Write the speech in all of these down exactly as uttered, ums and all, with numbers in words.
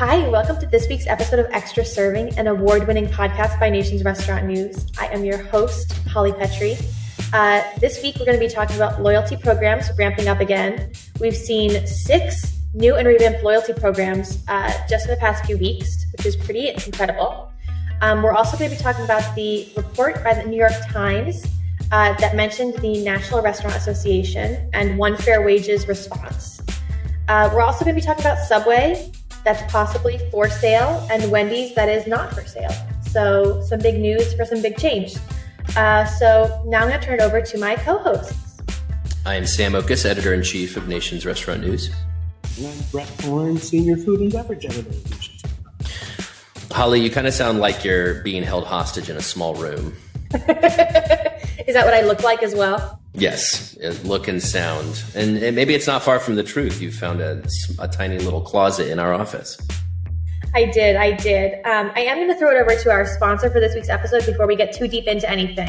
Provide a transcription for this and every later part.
Hi, welcome to this week's episode of Extra Serving, an award-winning podcast by Nation's Restaurant News. I am your host, Holly Petrie. Uh, this week, we're going to be talking about loyalty programs ramping up again. We've seen six new and revamped loyalty programs uh, just in the past few weeks, which is pretty incredible. Um, we're also going to be talking about the report by the New York Times uh, that mentioned the National Restaurant Association and One Fair Wages response. Uh, we're also going to be talking about Subway, that's possibly for sale, and Wendy's that is not for sale. So some big news for some big change. Uh, so now I'm going to turn it over to my co-hosts. I am Sam Okus, Editor-in-Chief of Nation's Restaurant News. And I'm Brett Horn, Senior Food and Beverage Editor of Nation's. Holly, you kind of sound like you're being held hostage in a small room. Is that what I look like as well? Yes, look and sound. And, and maybe it's not far from the truth. You found a, a tiny little closet in our office. I did, I did. Um, I am going to throw it over to our sponsor for this week's episode before we get too deep into anything.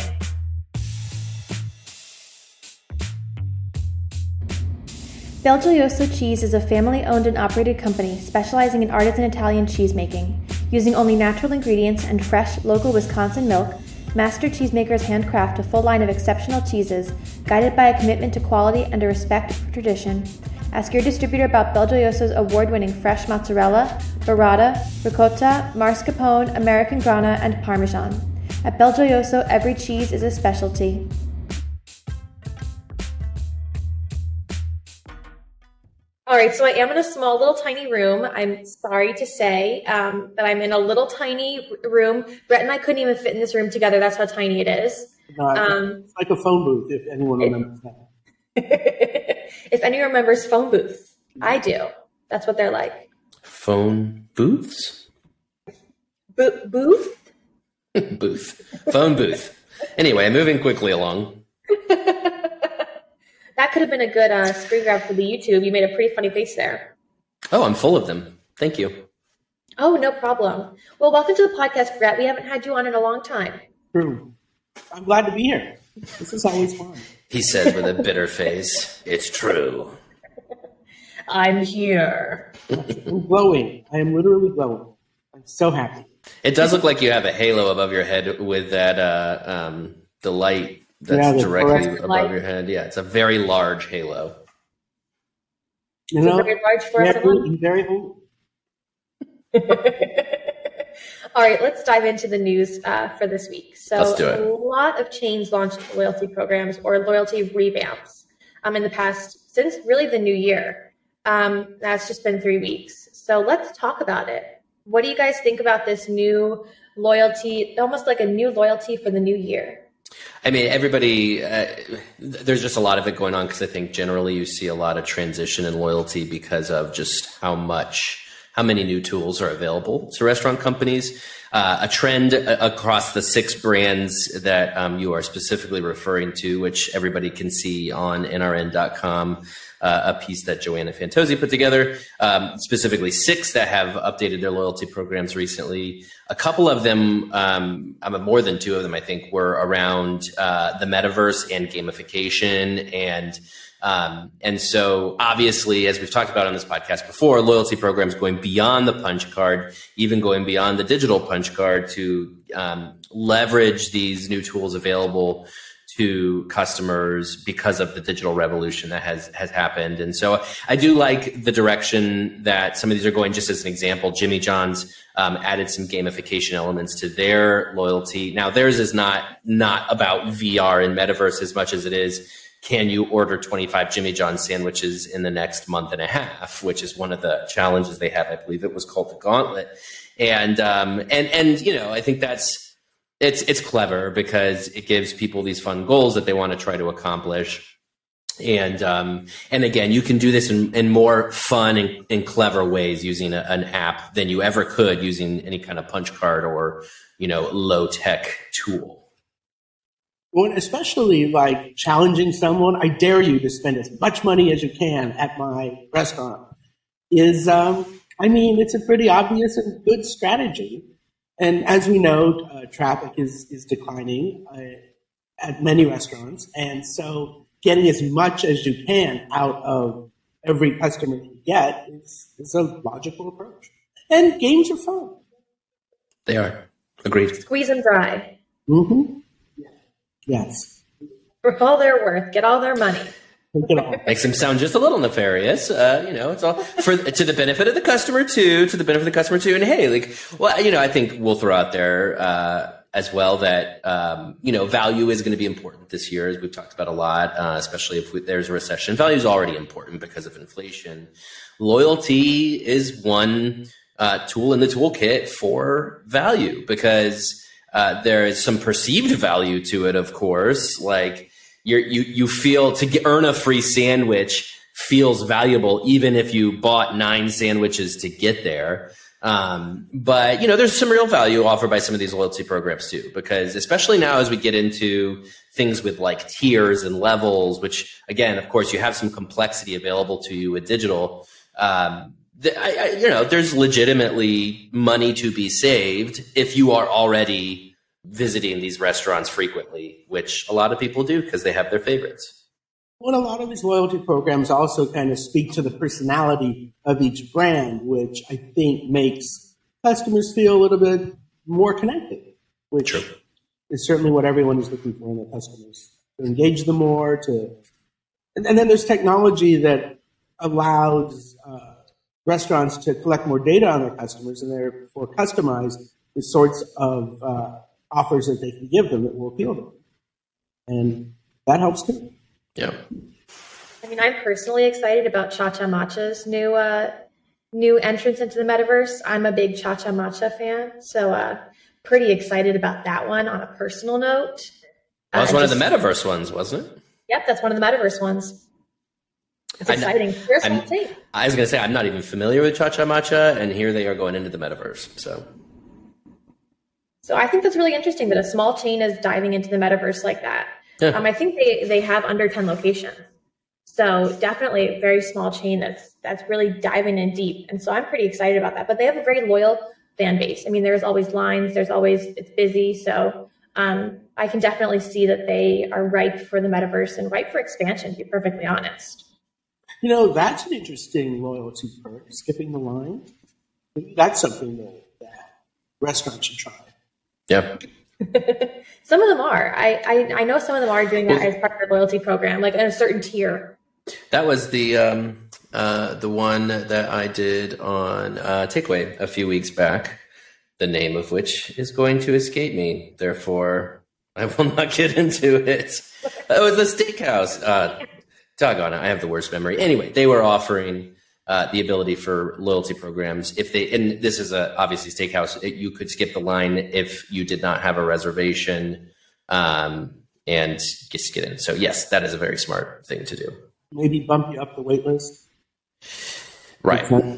Belgioioso Cheese is a family-owned and operated company specializing in artisan Italian cheesemaking. Using only natural ingredients and fresh, local Wisconsin milk, master cheesemakers handcraft a full line of exceptional cheeses, guided by a commitment to quality and a respect for tradition. Ask your distributor about Belgioioso's award-winning fresh mozzarella, burrata, ricotta, mascarpone, American grana, and Parmesan. At Belgioioso, every cheese is a specialty. All right, so I am in a small little tiny room. I'm sorry to say um, that I'm in a little tiny room. Brett and I couldn't even fit in this room together. That's how tiny it is. No, um, it's like a phone booth, if anyone remembers that. If anyone remembers phone booths, I do. That's what they're like. Phone booths? Bo- booth? Booth. Phone booth. Anyway, moving quickly along. That could have been a good uh, screen grab for the YouTube. You made a pretty funny face there. Oh, I'm full of them. Thank you. Oh, no problem. Well, welcome to the podcast, Brett. We haven't had you on in a long time. True. I'm glad to be here. This is always fun. He says with a bitter face, it's true. I'm here. I'm glowing. I am literally glowing. I'm so happy. It does look like you have a halo above your head with that, uh, um, the light. That's yeah, directly above light. your head. Yeah, it's a very large halo. You know, it's a very large fluorescent one? Very holy. All right, let's dive into the news uh, for this week. So Let's do it. A lot of chains launched loyalty programs or loyalty revamps um, in the past, since really the new year. Um, that's just been three weeks. So let's talk about it. What do you guys think about this new loyalty, almost like a new loyalty for the new year? I mean, everybody, uh, there's just a lot of it going on because I think generally you see a lot of transition in loyalty because of just how much, how many new tools are available to restaurant companies. Uh, a trend across the six brands that um, you are specifically referring to, which everybody can see on N R N dot com, uh, a piece that Joanna Fantozzi put together, um, specifically six that have updated their loyalty programs recently. A couple of them, um, I mean, more than two of them, I think, were around uh, the metaverse and gamification. And um, and so obviously, as we've talked about on this podcast before, loyalty programs going beyond the punch card, even going beyond the digital punch card to um, leverage these new tools available to customers because of the digital revolution that has has happened. And so I do like the direction that some of these are going. Just as an example, Jimmy John's um, added some gamification elements to their loyalty. Now, theirs is not not about V R and metaverse as much as it is, can you order twenty-five Jimmy John's sandwiches in the next month and a half, which is one of the challenges they have. I believe it was called the Gauntlet. And um, and and you know, I think that's It's it's clever because it gives people these fun goals that they want to try to accomplish. And um, and again, you can do this in, in more fun and, and clever ways using a, an app than you ever could using any kind of punch card or, you know, low tech tool. Well, especially like challenging someone, I dare you to spend as much money as you can at my restaurant is, um, I mean, it's a pretty obvious and good strategy. And as we know, uh, traffic is, is declining uh, at many restaurants. And so getting as much as you can out of every customer you get is, is a logical approach. And games are fun. They are. Agreed. Squeeze them dry. Mm-hmm. Yes. For all they're worth. Get all their money. Makes them sound just a little nefarious. Uh, you know, it's all for to the benefit of the customer too, to the benefit of the customer too. And hey, like, well, you know, I think we'll throw out there uh, as well that, um, you know, value is going to be important this year, as we've talked about a lot, uh, especially if we, there's a recession. Value is already important because of inflation. Loyalty is one uh, tool in the toolkit for value because uh, there is some perceived value to it, of course, like, You're, you you feel to get, earn a free sandwich feels valuable, even if you bought nine sandwiches to get there. Um, but, you know, there's some real value offered by some of these loyalty programs, too, because especially now as we get into things with like tiers and levels, which, again, of course, you have some complexity available to you with digital. Um, the, I, I, you know, there's legitimately money to be saved if you are already visiting these restaurants frequently, which a lot of people do because they have their favorites. Well, a lot of these loyalty programs also kind of speak to the personality of each brand, which I think makes customers feel a little bit more connected, which True. is certainly what everyone is looking for in their customers, to engage them more. To, and, and then there's technology that allows uh, restaurants to collect more data on their customers and therefore customize the sorts of uh, offers that they can give them that will appeal to them. And that helps too. Yeah. I mean, I'm personally excited about Cha-Cha Matcha's new uh, new entrance into the metaverse. I'm a big Cha-Cha Matcha fan, so uh, pretty excited about that one on a personal note. That was uh, one just, of the metaverse ones, wasn't it? Yep, that's one of the metaverse ones. It's exciting. Here's what take. I was going to say, I'm not even familiar with Cha-Cha Matcha, and here they are going into the metaverse, so... So I think that's really interesting that a small chain is diving into the metaverse like that. Yeah. Um, I think they, they have under ten locations. So definitely a very small chain that's that's really diving in deep. And so I'm pretty excited about that. But they have a very loyal fan base. I mean, there's always lines. There's always, it's busy. So um, I can definitely see that they are ripe for the metaverse and ripe for expansion, to be perfectly honest. You know, that's an interesting loyalty perk, skipping the line. That's something that, that restaurants should try. Yeah. Some of them are. I, I I know some of them are doing that as part of their loyalty program, like in a certain tier. That was the um, uh, the one that I did on uh, Takeaway a few weeks back, the name of which is going to escape me. Therefore, I will not get into it. It was a steakhouse. Uh, doggone it, I have the worst memory. Anyway, they were offering Uh, the ability for loyalty programs if they, and this is a obviously steakhouse, it, you could skip the line if you did not have a reservation um, and just get in. So yes, that is a very smart thing to do. Maybe bump you up the wait list. Right. Okay.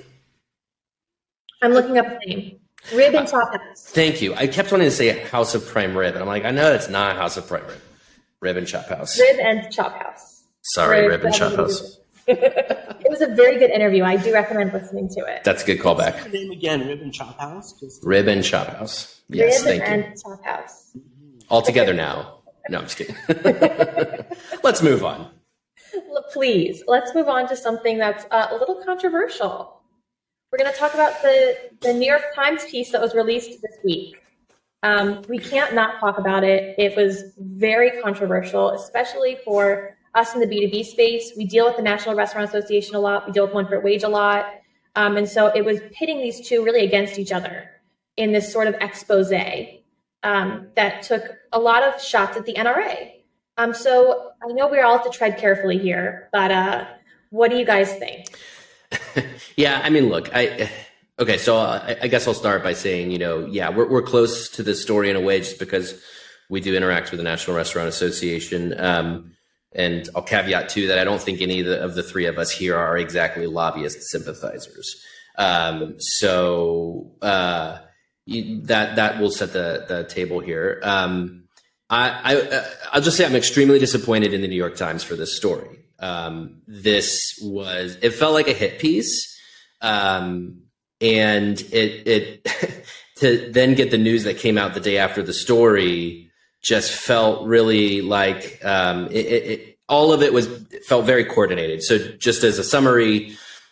I'm looking up the name. Rib and Chop House. Thank you. I kept wanting to say House of Prime Rib, and I'm like, I know it's not House of Prime Rib. Rib and Chop House. Rib and Chop House. Sorry, Rib, Rib and Chop House. It was a very good interview. I do recommend listening to it. That's a good callback. What's the name again? Rib and Chop House? Just Rib and Chop House. Yes, Rib thank and you. Chop House. All together now. No, I'm just kidding. Let's move on. Please, let's move on to something that's uh, a little controversial. We're going to talk about the, the New York Times piece that was released this week. Um, we can't not talk about it. It was very controversial, especially for us in the B two B space. We deal with the National Restaurant Association a lot. We deal with One Fair Wage a lot. Um, and so it was pitting these two really against each other in this sort of expose um, that took a lot of shots at the N R A. Um, so I know we all have to tread carefully here, but uh, what do you guys think? Yeah, I mean, look, I okay, so I, I guess I'll start by saying, you know, yeah, we're we're close to this story in a way just because we do interact with the National Restaurant Association. Um, And I'll caveat, too, that I don't think any of the, of the three of us here are exactly lobbyist sympathizers. Um, so uh, you, that that will set the, the table here. Um, I, I, I'll just say I'm extremely disappointed in the New York Times for this story. Um, this was – it felt like a hit piece. Um, and it, it to then get the news that came out the day after the story – just felt really like um, it, it, it, all of it was it felt very coordinated. So just as a summary,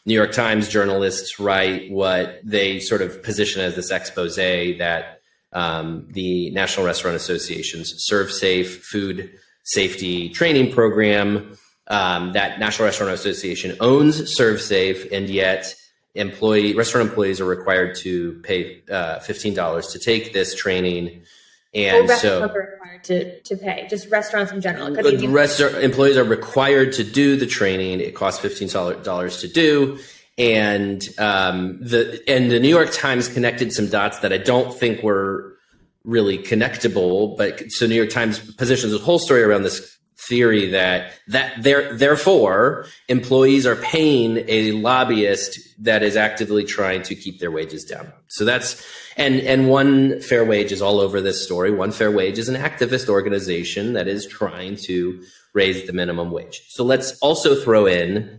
New York Times journalists write what they sort of position as this expose that um, the National Restaurant Association's Serve Safe food safety training program, um, that National Restaurant Association owns Serve Safe, and yet employee restaurant employees are required to pay uh, fifteen dollars to take this training. And well, so restaurants are required to, to pay, just restaurants in general. The restaurant employees are required to do the training. It costs fifteen dollars to do. And um, the and the New York Times connected some dots that I don't think were really connectable. But so New York Times positions a whole story around this theory that that there therefore employees are paying a lobbyist that is actively trying to keep their wages down. So that's and and One Fair Wage is all over this story. One Fair Wage is an activist organization that is trying to raise the minimum wage. So let's also throw in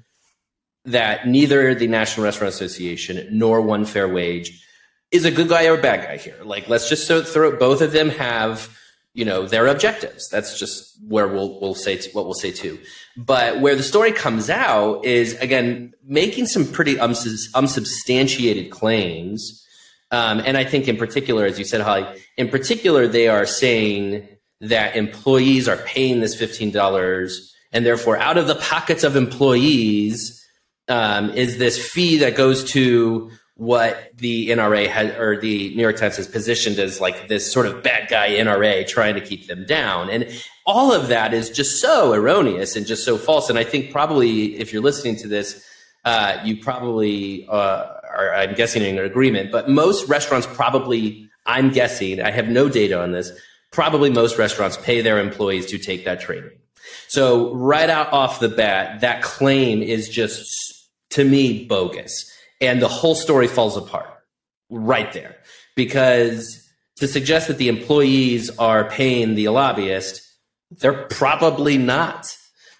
that neither the National Restaurant Association nor One Fair Wage is a good guy or a bad guy here. Like, let's just so throw both of them have, you know, their objectives. That's just where we'll we'll say to, what we'll say too. But where the story comes out is, again, making some pretty unsub- unsubstantiated claims. Um, and I think in particular, as you said, Holly, in particular, they are saying that employees are paying this fifteen dollars, and therefore out of the pockets of employees um, is this fee that goes to what the N R A has, or the New York Times has positioned as like this sort of bad guy N R A trying to keep them down. And all of that is just so erroneous and just so false. And I think probably if you're listening to this, uh, you probably uh, are, I'm guessing, in agreement, but most restaurants probably, I'm guessing, I have no data on this, probably most restaurants pay their employees to take that training. So right out off the bat, that claim is just, to me, bogus. And the whole story falls apart right there, because to suggest that the employees are paying the lobbyist, they're probably not.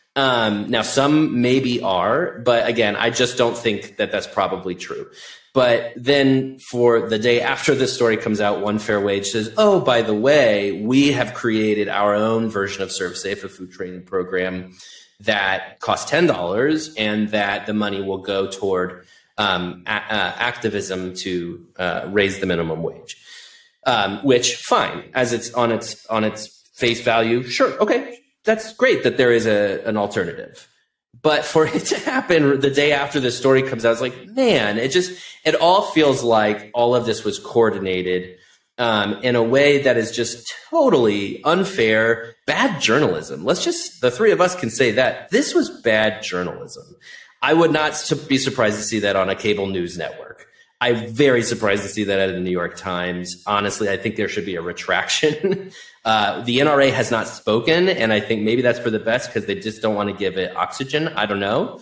Um, now, some maybe are, but again, I just don't think that that's probably true. But then for the day after this story comes out, One Fair Wage says, oh, by the way, we have created our own version of Serve Safe, a food training program that costs ten dollars, and that the money will go toward um, a- uh, activism to uh, raise the minimum wage. Um, which, fine, as it's on its on its face value, sure, okay, that's great that there is a an alternative. But for it to happen the day after the story comes out, it's like, man, it just it all feels like all of this was coordinated um, in a way that is just totally unfair, bad journalism. Let's just, the three of us can say that this was bad journalism. I would not be surprised to see that on a cable news network. I'm very surprised to see that at the New York Times. Honestly, I think there should be a retraction. uh, the N R A has not spoken, and I think maybe that's for the best because they just don't want to give it oxygen. I don't know.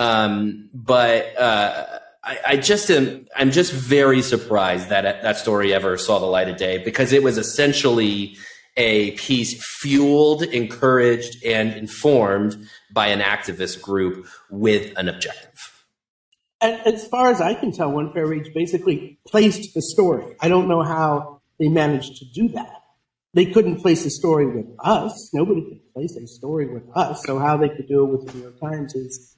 Um, but uh, I, I just am, I'm just very surprised that that story ever saw the light of day, because it was essentially a piece fueled, encouraged, and informed by an activist group with an objective. And as far as I can tell, One Fair Wage basically placed the story. I don't know how they managed to do that. They couldn't place a story with us. Nobody could place a story with us. So how they could do it with the New York Times is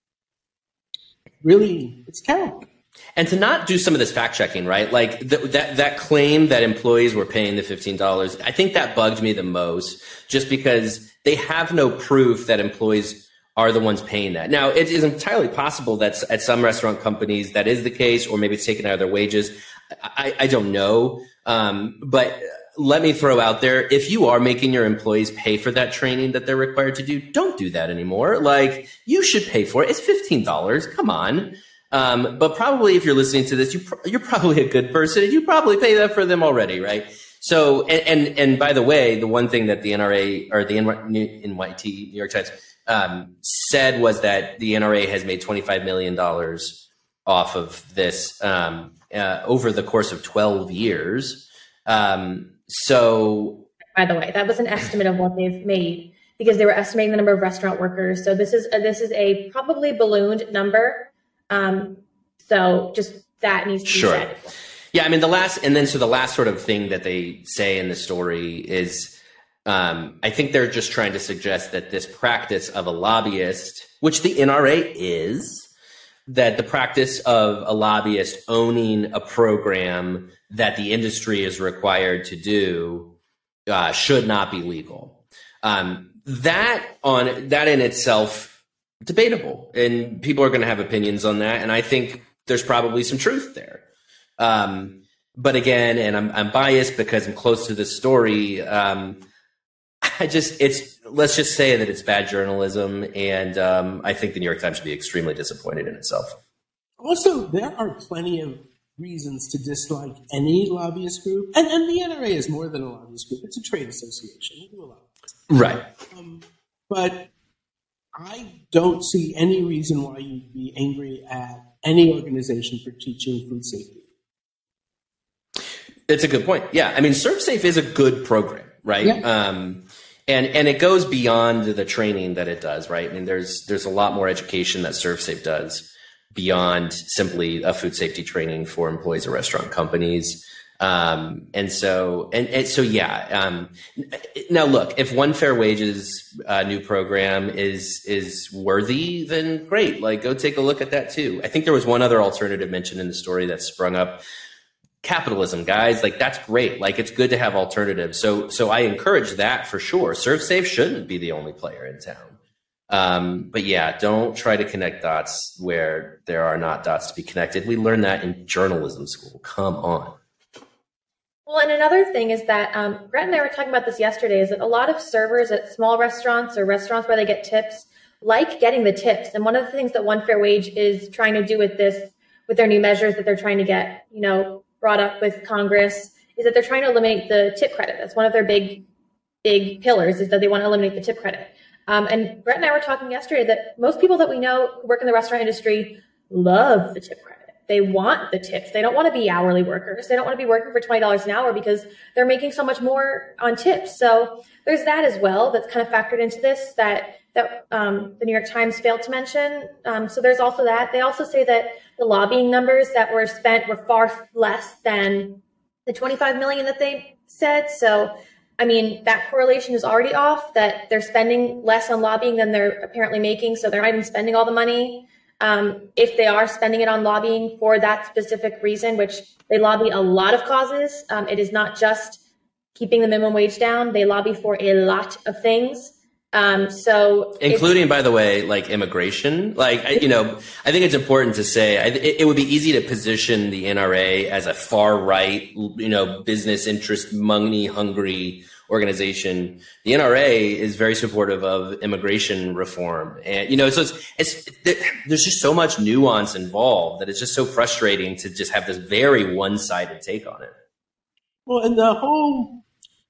really, it's terrible. And to not do some of this fact checking, right? Like th- that that claim that employees were paying the fifteen dollars, I think that bugged me the most, just because they have no proof that employees are the ones paying that. Now, it is entirely possible that at some restaurant companies that is the case, or maybe it's taken out of their wages. I, I don't know. Um, but let me throw out there, if you are making your employees pay for that training that they're required to do, don't do that anymore. Like, you should pay for it. It's fifteen dollars. Come on. Um, but probably if you're listening to this, you pr- you're probably a good person, and you probably pay that for them already, right? So, and, and, and by the way, the one thing that the N R A or the N Y T, New York Times, um, said was that the N R A has made twenty-five million dollars off of this um, uh, over the course of twelve years. Um, so, by the way, that was an estimate of what they've made, because they were estimating the number of restaurant workers. So this is a, this is a probably ballooned number. Um, so just that needs to be sure. said. Yeah, I mean, the last, and then so the last sort of thing that they say in the story is, um, I think they're just trying to suggest that this practice of a lobbyist, which the N R A is, that the practice of a lobbyist owning a program that the industry is required to do uh, should not be legal. Um, that on that in itself, debatable, and people are going to have opinions on that. And I think there's probably some truth there. Um, but again, and I'm, I'm biased because I'm close to this story. Um, I just, it's, let's just say that it's bad journalism. And um, I think the New York Times should be extremely disappointed in itself. Also, there are plenty of reasons to dislike any lobbyist group. And, and the N R A is more than a lobbyist group. It's a trade association. We do a lot. Right. Um, but I don't see any reason why you'd be angry at any organization for teaching food safety. It's a good point. Yeah. I mean, ServSafe is a good program, right? Yeah. Um, and, and it goes beyond the training that it does, right? I mean, there's, there's a lot more education that ServSafe does beyond simply a food safety training for employees of restaurant companies. Um, and so, and, and so, yeah. Um, now look, if One Fair Wages, uh, new program is, is worthy, then great. Like, go take a look at that too. I think there was one other alternative mentioned in the story that sprung up. Capitalism, guys, like that's great. Like it's good to have alternatives. So, so I encourage that for sure. ServSafe shouldn't be the only player in town. Um, but yeah, don't try to connect dots where there are not dots to be connected. We learned that in journalism school. Come on. Well, and another thing is that um, Brett and I were talking about this yesterday, is that a lot of servers at small restaurants or restaurants where they get tips like getting the tips. And one of the things that One Fair Wage is trying to do with this, with their new measures that they're trying to get, you know, brought up with Congress, is that they're trying to eliminate the tip credit. That's one of their big, big pillars, is that they want to eliminate the tip credit. Um, and Brett and I were talking yesterday that most people that we know who work in the restaurant industry love the tip credit. They want the tips. They don't want to be hourly workers. They don't want to be working for twenty dollars an hour because they're making so much more on tips. So there's that as well that's kind of factored into this that that um, the New York Times failed to mention. Um, so there's also that. They also say that the lobbying numbers that were spent were far less than the twenty-five million dollars that they said. So, I mean, that correlation is already off, that they're spending less on lobbying than they're apparently making. So they're not even spending all the money. Um, if they are spending it on lobbying for that specific reason, which they lobby a lot of causes, um, it is not just keeping the minimum wage down. They lobby for a lot of things. Um, so including, by the way, like immigration, like, I, you know, I think it's important to say I, it, it would be easy to position the N R A as a far right, you know, business interest, money hungry organization. The N R A is very supportive of immigration reform. And, you know, so it's, it's, there's just so much nuance involved that it's just so frustrating to just have this very one-sided take on it. Well, and the whole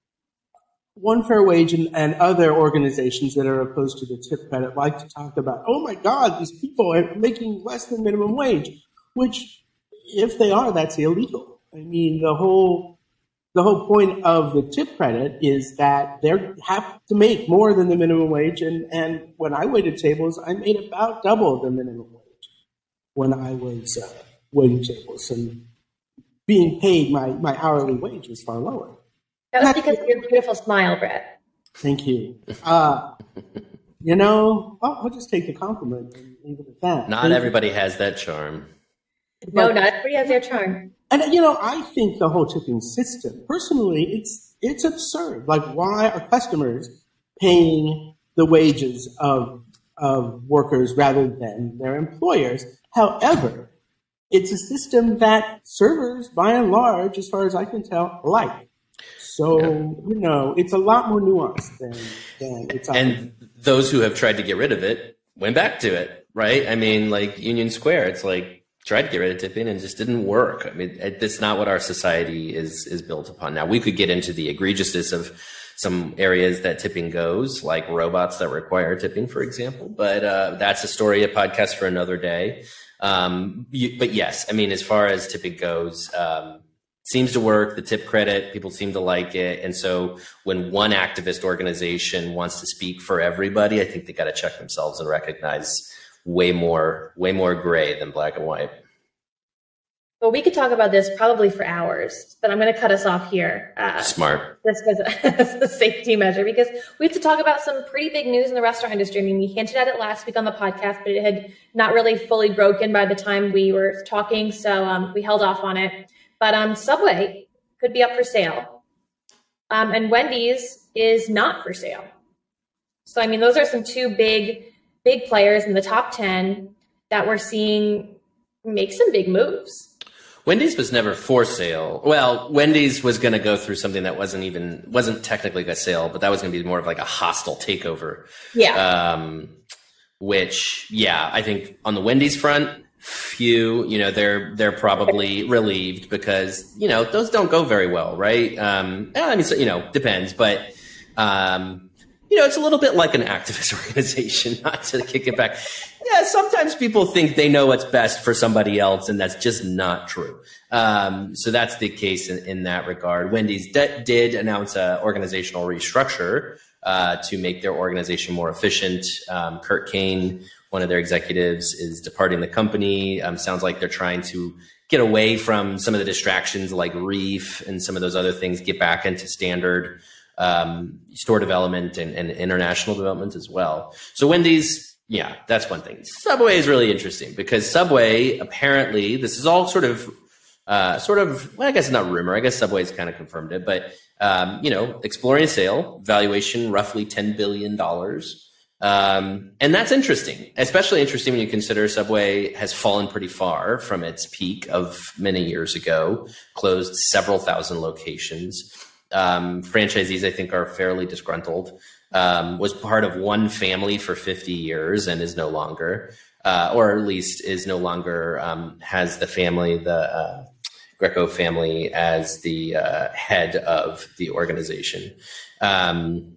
One Fair Wage and, and other organizations that are opposed to the tip credit like to talk about, oh my God, these people are making less than minimum wage, which if they are, that's illegal. I mean, the whole the whole point of the tip credit is that they have to make more than the minimum wage. And, and when I waited tables, I made about double the minimum wage when I was uh, waiting tables. And being paid, my, my hourly wage was far lower. That was because of your beautiful smile, Brett. Thank you. Uh, you know, well, I'll just take the compliment and leave it at that. Not and, everybody has that charm. No, but, not everybody has their charm. And, you know, I think the whole tipping system, personally, it's it's absurd. Like, why are customers paying the wages of of workers rather than their employers? However, it's a system that servers, by and large, as far as I can tell, like. So, yeah. you know, it's a lot more nuanced than, than it's And those who have tried to get rid of it went back to it, right? I mean, like Union Square, it's like, tried to get rid of tipping and just didn't work. I mean, that's not what our society is is built upon. Now, we could get into the egregiousness of some areas that tipping goes, like robots that require tipping, for example. But uh, that's a story, a podcast for another day. Um, you, but yes, I mean, as far as tipping goes, um, seems to work. The tip credit, people seem to like it. And so when one activist organization wants to speak for everybody, I think they got to check themselves and recognize way more, way more gray than black and white. Well, we could talk about this probably for hours, but I'm going to cut us off here. Uh, Smart. Just as a safety measure, because we have to talk about some pretty big news in the restaurant industry. I mean, we hinted at it last week on the podcast, but it had not really fully broken by the time we were talking, so um, we held off on it. But um, Subway could be up for sale, um, and Wendy's is not for sale. So, I mean, those are some two big, big players in the top ten that we're seeing make some big moves. Wendy's was never for sale. Well, Wendy's was going to go through something that wasn't even, wasn't technically a sale, but that was going to be more of like a hostile takeover. Yeah. Um, which, yeah, I think on the Wendy's front, phew, you know, they're, they're probably relieved because, you know, those don't go very well, right? Um, I mean, so, you know, depends, but, um, you know, it's a little bit like an activist organization, not to kick it back. Yeah, sometimes people think they know what's best for somebody else, and that's just not true. Um, so that's the case in, in that regard. Wendy's de- did announce an organizational restructure uh, to make their organization more efficient. Um, Kurt Kane, one of their executives, is departing the company. Um, sounds like they're trying to get away from some of the distractions like Reef and some of those other things, get back into standard um, store development and, and international development as well. So Wendy's, yeah, that's one thing. Subway is really interesting because Subway, apparently, this is all sort of, uh, sort of, well, I guess it's not rumor. I guess Subway's kind of confirmed it, but, um, you know, exploring a sale, valuation roughly ten billion dollars. Um, and that's interesting, especially interesting when you consider Subway has fallen pretty far from its peak of many years ago, closed several thousand locations. Um, franchisees, I think, are fairly disgruntled. Um, was part of one family for fifty years and is no longer, uh, or at least is no longer, um, has the family, the uh, Greco family, as the uh, head of the organization. Um,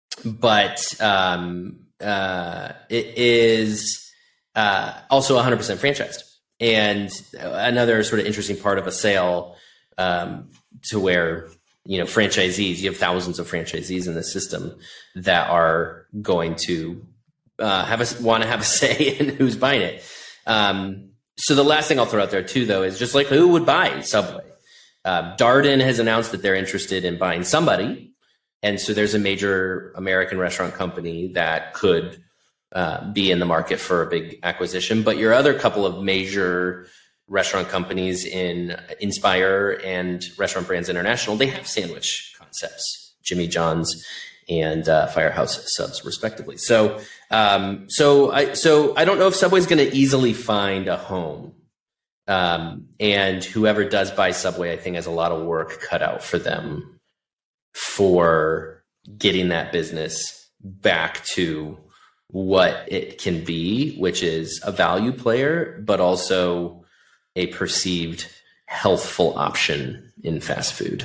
but um, uh, it is uh, also one hundred percent franchised. And another sort of interesting part of a sale um, to where, you know, franchisees, you have thousands of franchisees in the system that are going to uh, have a, want to have a say in who's buying it. Um, so the last thing I'll throw out there too, though, is just like who would buy Subway? Uh, Darden has announced that they're interested in buying somebody. And so there's a major American restaurant company that could uh, be in the market for a big acquisition. But your other couple of major restaurant companies in Inspire and Restaurant Brands International, they have sandwich concepts, Jimmy John's and uh, Firehouse Subs, respectively. So, um, so I, so I don't know if Subway's going to easily find a home. Um, and whoever does buy Subway, I think, has a lot of work cut out for them for getting that business back to what it can be, which is a value player, but also a perceived healthful option in fast food.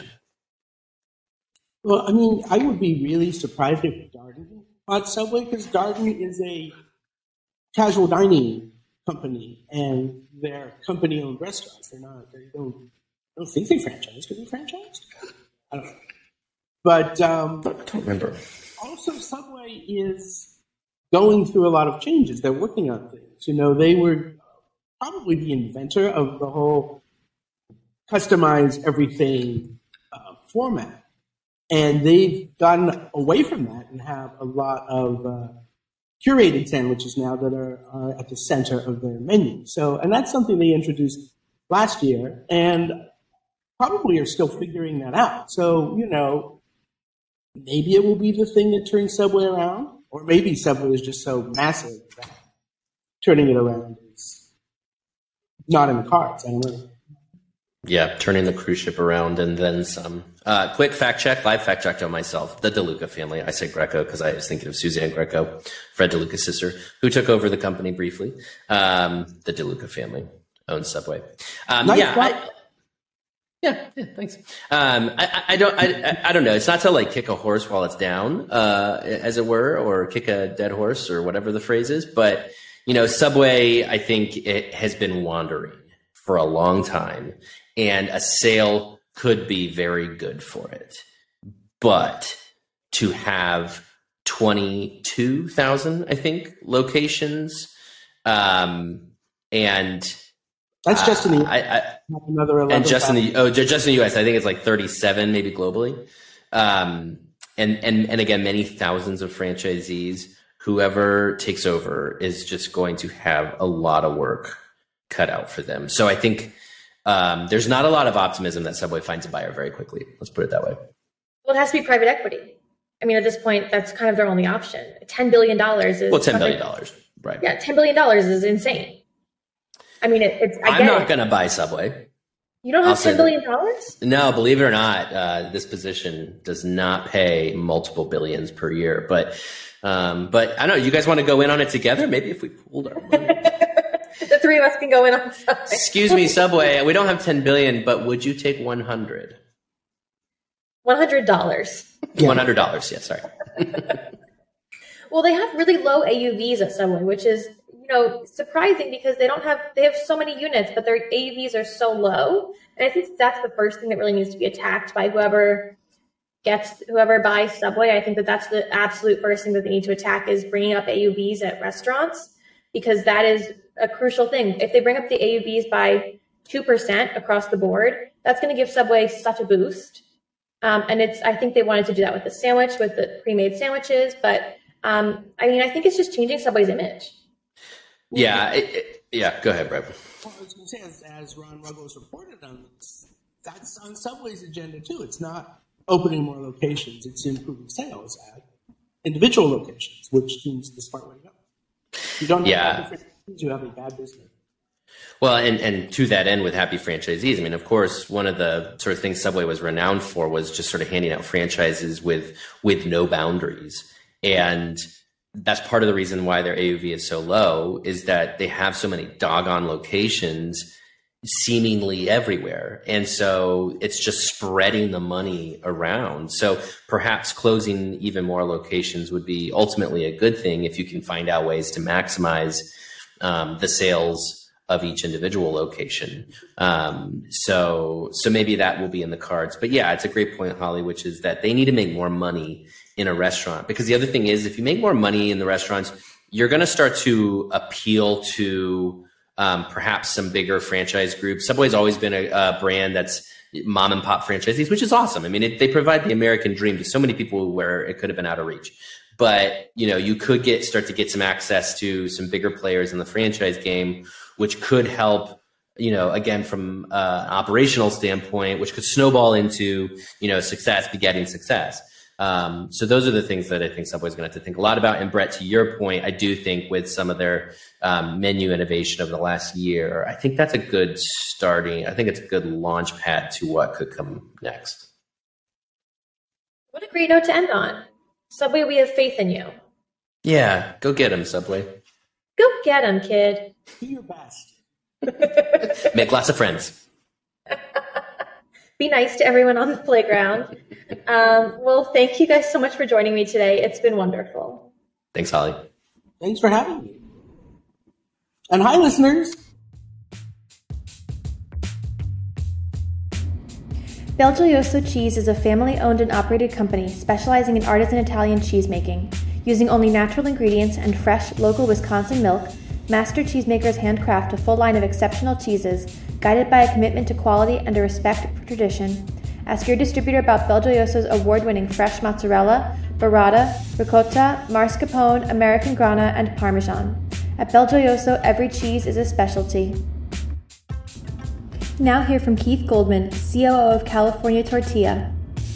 Well, I mean, I would be really surprised if Darden bought Subway because Darden is a casual dining company and they're company-owned restaurants. They're not. They don't. I don't think they franchise. Do they franchise? I don't know. But um, I don't remember. Also, Subway is going through a lot of changes. They're working on things. You know, they were probably the inventor of the whole customize everything uh, format. And they've gotten away from that and have a lot of uh, curated sandwiches now that are, are at the center of their menu. So, and that's something they introduced last year and probably are still figuring that out. So, you know, maybe it will be the thing that turns Subway around, or maybe Subway is just so massive that turning it around is not in the cards. I don't know. Yeah, turning the cruise ship around and then some. Uh, quick fact check, live fact check on myself. The DeLuca family. I say Greco because I was thinking of Suzanne Greco, Fred DeLuca's sister, who took over the company briefly. Um, the DeLuca family owns Subway. Um, nice yeah, I, yeah, yeah. Thanks. Um, I, I don't, I, I don't know. It's not to like kick a horse while it's down, uh, as it were, or kick a dead horse or whatever the phrase is. But you know, Subway, I think it has been wandering for a long time. And a sale could be very good for it. But to have twenty-two thousand, I think, locations, um, and That's just in the uh, I, I, another eleven. And just in the oh, just in the U S, I think it's like thirty-seven, maybe globally. Um, and and and again, many thousands of franchisees. Whoever takes over is just going to have a lot of work cut out for them. So I think um, there's not a lot of optimism that Subway finds a buyer very quickly. Let's put it that way. Well, it has to be private equity. I mean, at this point, that's kind of their only option. ten billion dollars is... Well, ten billion dollars, right. Yeah, ten billion dollars is insane. I mean, it, it's... I I'm not it. going to buy Subway. You don't have ten billion dollars? No, believe it or not, uh, this position does not pay multiple billions per year. But, um, but I don't know, you guys want to go in on it together? Maybe if we pooled our money. The three of us can go in on Subway. Excuse me, Subway, we don't have ten billion dollars, but would you take one hundred? one hundred dollars. Yeah. one hundred dollars, yeah, sorry. Well, they have really low A U Vs at Subway, which is, you know, surprising because they don't have, they have so many units, but their A U Vs are so low. And I think that's the first thing that really needs to be attacked by whoever gets, whoever buys Subway. I think that that's the absolute first thing that they need to attack is bringing up A U Vs at restaurants, because that is a crucial thing. If they bring up the A U Vs by two percent across the board, that's going to give Subway such a boost. Um, and it's, I think they wanted to do that with the sandwich, with the pre-made sandwiches. But um, I mean, I think it's just changing Subway's image. Yeah, it, it, yeah. Go ahead, Brett. Well, I was going to say, as, as Ron Ruggles reported on, that's on Subway's agenda too. It's not opening more locations; it's improving sales at individual locations, which seems the smart way to go. You don't have yeah. bad franchisees, you have a bad business. Well, and, and to that end, with happy franchisees, I mean, of course, one of the sort of things Subway was renowned for was just sort of handing out franchises with with no boundaries. And that's part of the reason why their A U V is so low, is that they have so many doggone locations seemingly everywhere. And so it's just spreading the money around. So perhaps closing even more locations would be ultimately a good thing if you can find out ways to maximize um, the sales of each individual location. Um, so, so maybe that will be in the cards, but yeah, it's a great point, Holly, which is that they need to make more money in a restaurant, because the other thing is, if you make more money in the restaurants, you're going to start to appeal to um, perhaps some bigger franchise groups. Subway's always been a, a brand that's mom and pop franchisees, which is awesome. I mean, it, they provide the American dream to so many people where it could have been out of reach. But, you know, you could get start to get some access to some bigger players in the franchise game, which could help, you know, again, from uh, an operational standpoint, which could snowball into, you know, success begetting success. Um, so those are the things that I think Subway's going to have to think a lot about. And Brett, to your point, I do think with some of their um, menu innovation over the last year, I think that's a good starting. I think it's a good launch pad to what could come next. What a great note to end on. Subway, we have faith in you. Yeah, go get him, Subway. Go get him, kid. Do your best. Make lots of friends. Be nice to everyone on the playground. Um, well, thank you guys so much for joining me today. It's been wonderful. Thanks, Holly. Thanks for having me. And hi, listeners. Belgioioso Cheese is a family-owned and operated company specializing in artisan Italian cheesemaking. Using only natural ingredients and fresh, local Wisconsin milk, master cheesemakers handcraft a full line of exceptional cheeses, guided by a commitment to quality and a respect for tradition. Ask your distributor about Belgioioso's award-winning fresh mozzarella, burrata, ricotta, mascarpone, American grana, and Parmesan. At Belgioioso, every cheese is a specialty. Now hear from Keith Goldman, C O O of California Tortilla.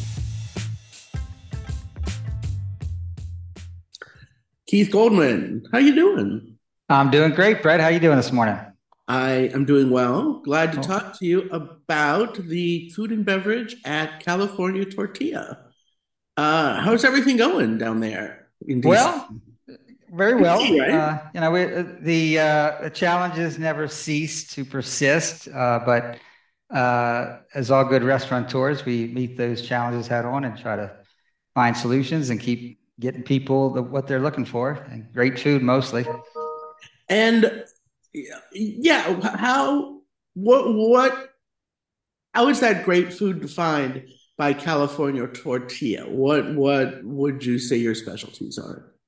Keith Goldman, how you doing? I'm doing great, Brett. How you doing this morning? I am doing well. Glad to Oh. talk to you about the food and beverage at California Tortilla. Uh, how's everything going down there in D C? Well, very well. Busy, right? Uh, you know, we, uh, the uh, the challenges never cease to persist, uh, but uh, as all good restaurateurs, we meet those challenges head on and try to find solutions and keep getting people the, what they're looking for, and great food mostly. And yeah, how what what how is that great food defined by California Tortilla? What what would you say your specialties are?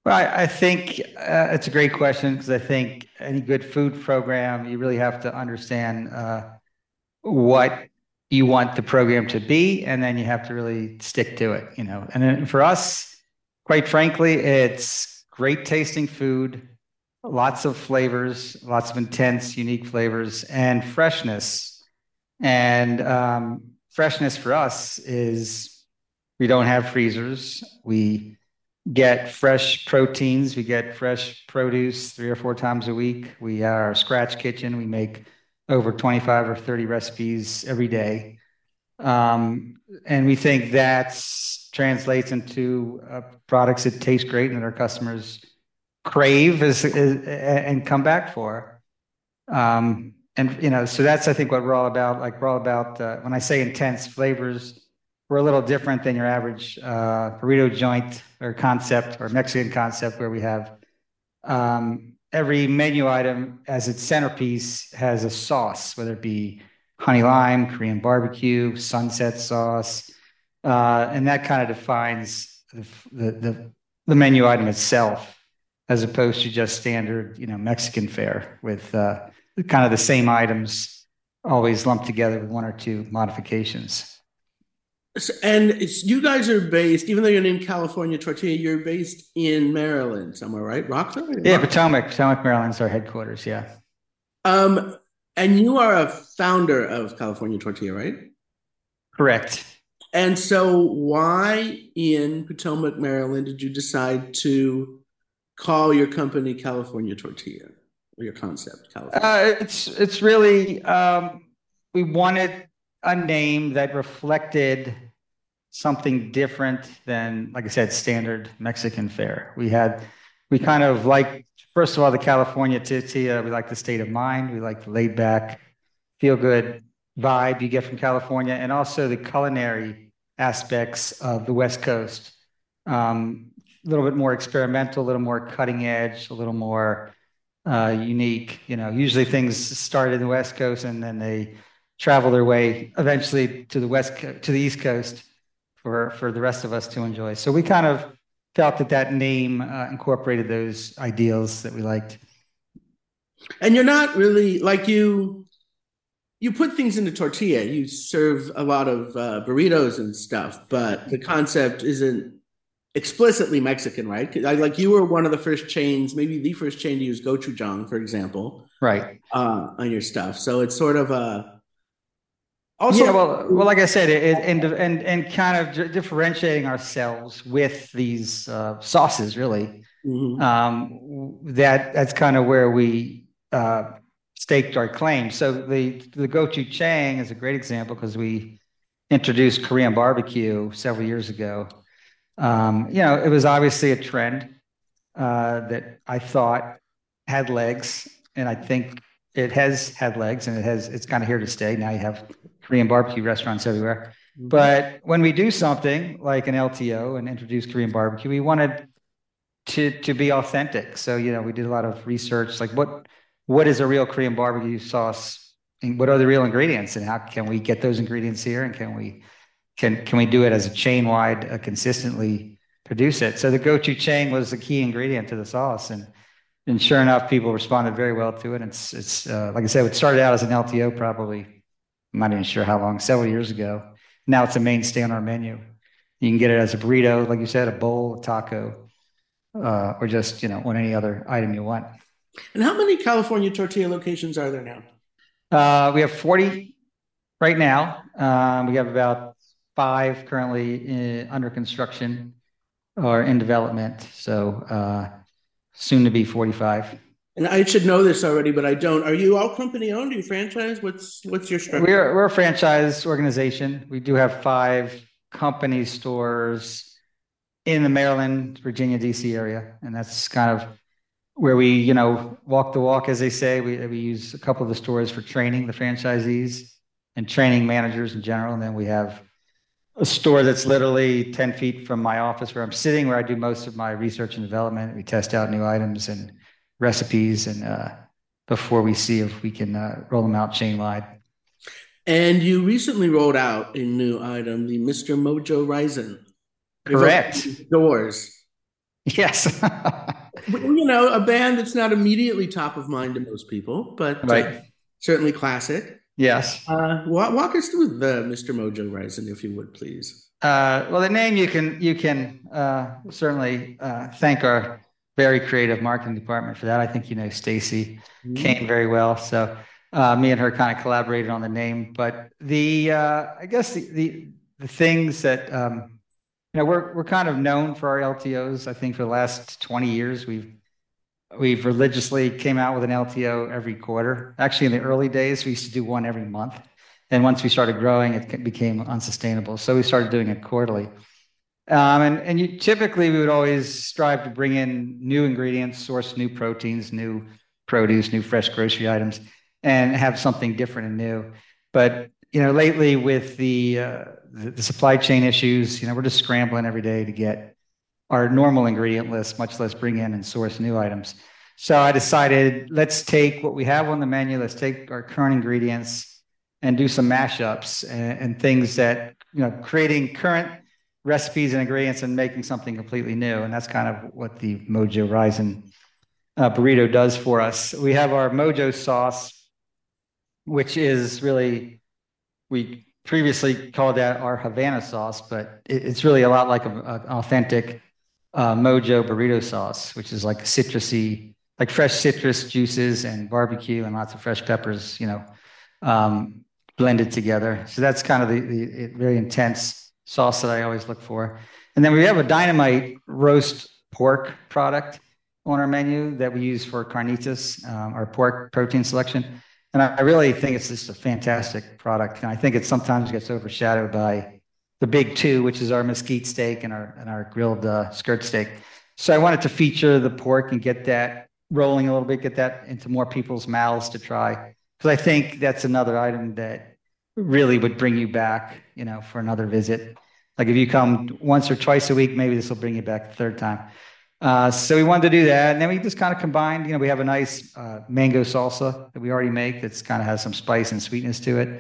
Well, I, I think uh, it's a great question because I think any good food program, you really have to understand uh, what you want the program to be, and then you have to really stick to it, you know. And then for us, quite frankly, it's great tasting food, lots of flavors, lots of intense, unique flavors, and freshness. And um, freshness for us is we don't have freezers. We get fresh proteins. We get fresh produce three or four times a week. We are a scratch kitchen. We make over twenty-five or thirty recipes every day. Um, and we think that translates into uh, products that taste great and that our customers crave as, as, and come back for. Um, and, you know, so that's, I think, what we're all about. Like, we're all about, uh, when I say intense flavors, we're a little different than your average uh, burrito joint or concept or Mexican concept where we have um, every menu item as its centerpiece has a sauce, whether it be honey lime, Korean barbecue, sunset sauce, uh, and that kind of defines the, the the the menu item itself, as opposed to just standard, you know, Mexican fare with uh, kind of the same items always lumped together with one or two modifications. And it's, you guys are based, even though you're named California Tortilla, you're based in Maryland somewhere, right? Rockville? Yeah, Potomac. Potomac, Maryland's our headquarters, yeah. Um, and you are a founder of California Tortilla, right? Correct. And so why in Potomac, Maryland, did you decide to call your company California Tortilla, or your concept, California? Uh, it's, it's really, um, we wanted a name that reflected something different than, like I said, standard Mexican fare. We had, we kind of like, first of all, the California tortilla. We like the state of mind. We like the laid back, feel good vibe you get from California, and also the culinary aspects of the West Coast. Um, a little bit more experimental, a little more cutting edge, a little more uh, unique. You know, usually things start in the West Coast and then they travel their way eventually to the West Co- to the East Coast for for the rest of us to enjoy. So we kind of felt that that name uh, incorporated those ideals that we liked. And you're not really like you. You put things in a tortilla. You serve a lot of uh, burritos and stuff, but the concept isn't explicitly Mexican, right? Like you were one of the first chains, maybe the first chain to use gochujang, for example, right, uh, on your stuff. So it's sort of a also. Yeah, well, well, like I said, it, it, and and and kind of differentiating ourselves with these uh, sauces, really. Mm-hmm. Um, that that's kind of where we uh, staked our claim. So the the gochujang is a great example because we introduced Korean barbecue several years ago. Um, you know, it was obviously a trend uh, that I thought had legs, and I think it has had legs, and it has it's kind of here to stay. Now you have Korean barbecue restaurants everywhere. Mm-hmm. But when we do something like an L T O and introduce Korean barbecue, we wanted to to be authentic. So, you know, we did a lot of research, like what what is a real Korean barbecue sauce, and what are the real ingredients, and how can we get those ingredients here, and can we can can we do it as a chain wide, uh, consistently produce it? So the gochujang was the key ingredient to the sauce, and and sure enough, people responded very well to it. It's it's uh, like I said, it started out as an L T O probably. I'm not even sure how long, several years ago. Now it's a mainstay on our menu. You can get it as a burrito, like you said, a bowl, a taco, uh, or just, you know, on any other item you want. And how many California Tortilla locations are there now? Uh, we have forty right now. Um, we have about five currently in, under construction or in development. So uh, soon to be forty-five. And I should know this already, but I don't. Are you all company owned? Are you franchise? What's what's your structure? We're we're a franchise organization. We do have five company stores in the Maryland, Virginia, D C area, and that's kind of where we, you know, walk the walk, as they say. We we use a couple of the stores for training the franchisees and training managers in general, and then we have a store that's literally ten feet from my office where I'm sitting, where I do most of my research and development. We test out new items and recipes, and uh, before we see if we can uh, roll them out chain wide. And you recently rolled out a new item, the Mister Mojo Rising. Correct. Doors. Yes. You know, a band that's not immediately top of mind to most people, but Right. uh, certainly classic. Yes. Uh, walk, walk us through the Mister Mojo Rising, if you would, please. Uh, well, the name you can you can uh, certainly uh, thank our very creative marketing department for that. I think you know Stacy Mhm. Kane very well, so uh, me and her kind of collaborated on the name. But the uh, I guess the the, the things that um, you know we're we're kind of known for our L T Os. I think for the last twenty years we've we've religiously came out with an L T O every quarter. Actually, in the early days we used to do one every month. And once we started growing, it became unsustainable. So we started doing it quarterly. Um, and and you, typically, we would always strive to bring in new ingredients, source new proteins, new produce, new fresh grocery items, and have something different and new. But you know, lately with the, uh, the the supply chain issues, you know, we're just scrambling every day to get our normal ingredient list, much less bring in and source new items. So I decided, let's take what we have on the menu, let's take our current ingredients and do some mashups and, and things that, you know, creating current recipes and ingredients and making something completely new. And that's kind of what the Mojo Rising uh, burrito does for us. We have our Mojo sauce, which is really, we previously called that our Havana sauce, but it, it's really a lot like a, a, an authentic uh, Mojo burrito sauce, which is like citrusy, like fresh citrus juices and barbecue and lots of fresh peppers, you know, um, blended together. So that's kind of the, the very intense sauce that I always look for. And then we have a dynamite roast pork product on our menu that we use for carnitas, um, our pork protein selection. And I, I really think it's just a fantastic product. And I think it sometimes gets overshadowed by the big two, which is our mesquite steak and our, and our grilled uh, skirt steak. So I wanted to feature the pork and get that rolling a little bit, get that into more people's mouths to try. Because I think that's another item that really would bring you back, you know, for another visit. Like if you come once or twice a week, maybe this will bring you back the third time. Uh, so we wanted to do that. And then we just kind of combined, you know, we have a nice uh, mango salsa that we already make that's kind of has some spice and sweetness to it.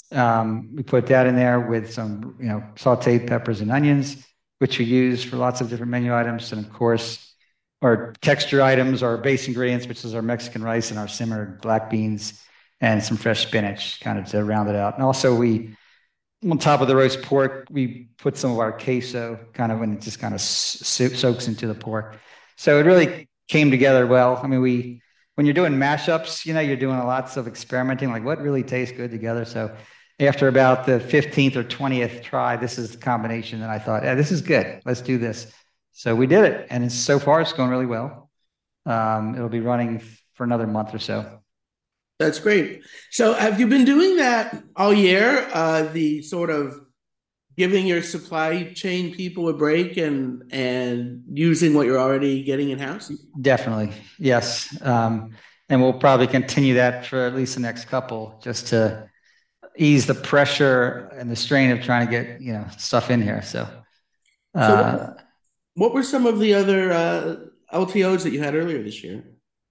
Um, we put that in there with some, you know, sauteed peppers and onions, which we use for lots of different menu items. And of course, our texture items, our base ingredients, which is our Mexican rice and our simmered black beans, and some fresh spinach kind of to round it out. And also we, on top of the roast pork, we put some of our queso kind of when it just kind of so- soaks into the pork. So it really came together well. I mean, we, when you're doing mashups, you know, you're doing lots of experimenting, like what really tastes good together. So after about the fifteenth or twentieth try, this is the combination that I thought, yeah, this is good. Let's do this. So we did it. And it's, so far it's going really well. Um, it'll be running for another month or so. That's great. So have you been doing that all year? Uh, the sort of giving your supply chain people a break and and using what you're already getting in-house? Definitely, yes. Um, and we'll probably continue that for at least the next couple, just to ease the pressure and the strain of trying to get, you know, stuff in here. So, uh, so what, what were some of the other uh, L T Os that you had earlier this year?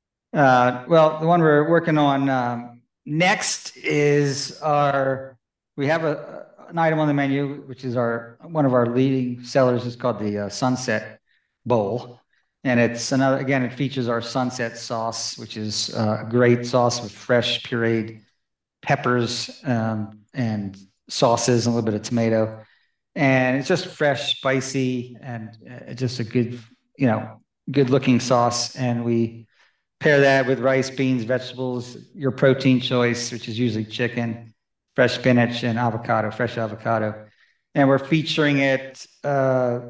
Uh, well, the one we're working on um, next is our, we have a, an item on the menu, which is our, one of our leading sellers is called the uh, Sunset Bowl. And it's another, again, it features our Sunset sauce, which is uh, a great sauce with fresh pureed peppers um, and sauces and a little bit of tomato. And it's just fresh, spicy, and uh, just a good, you know, good looking sauce. And we pair that with rice, beans, vegetables, your protein choice, which is usually chicken, fresh spinach, and avocado, fresh avocado. And we're featuring it uh,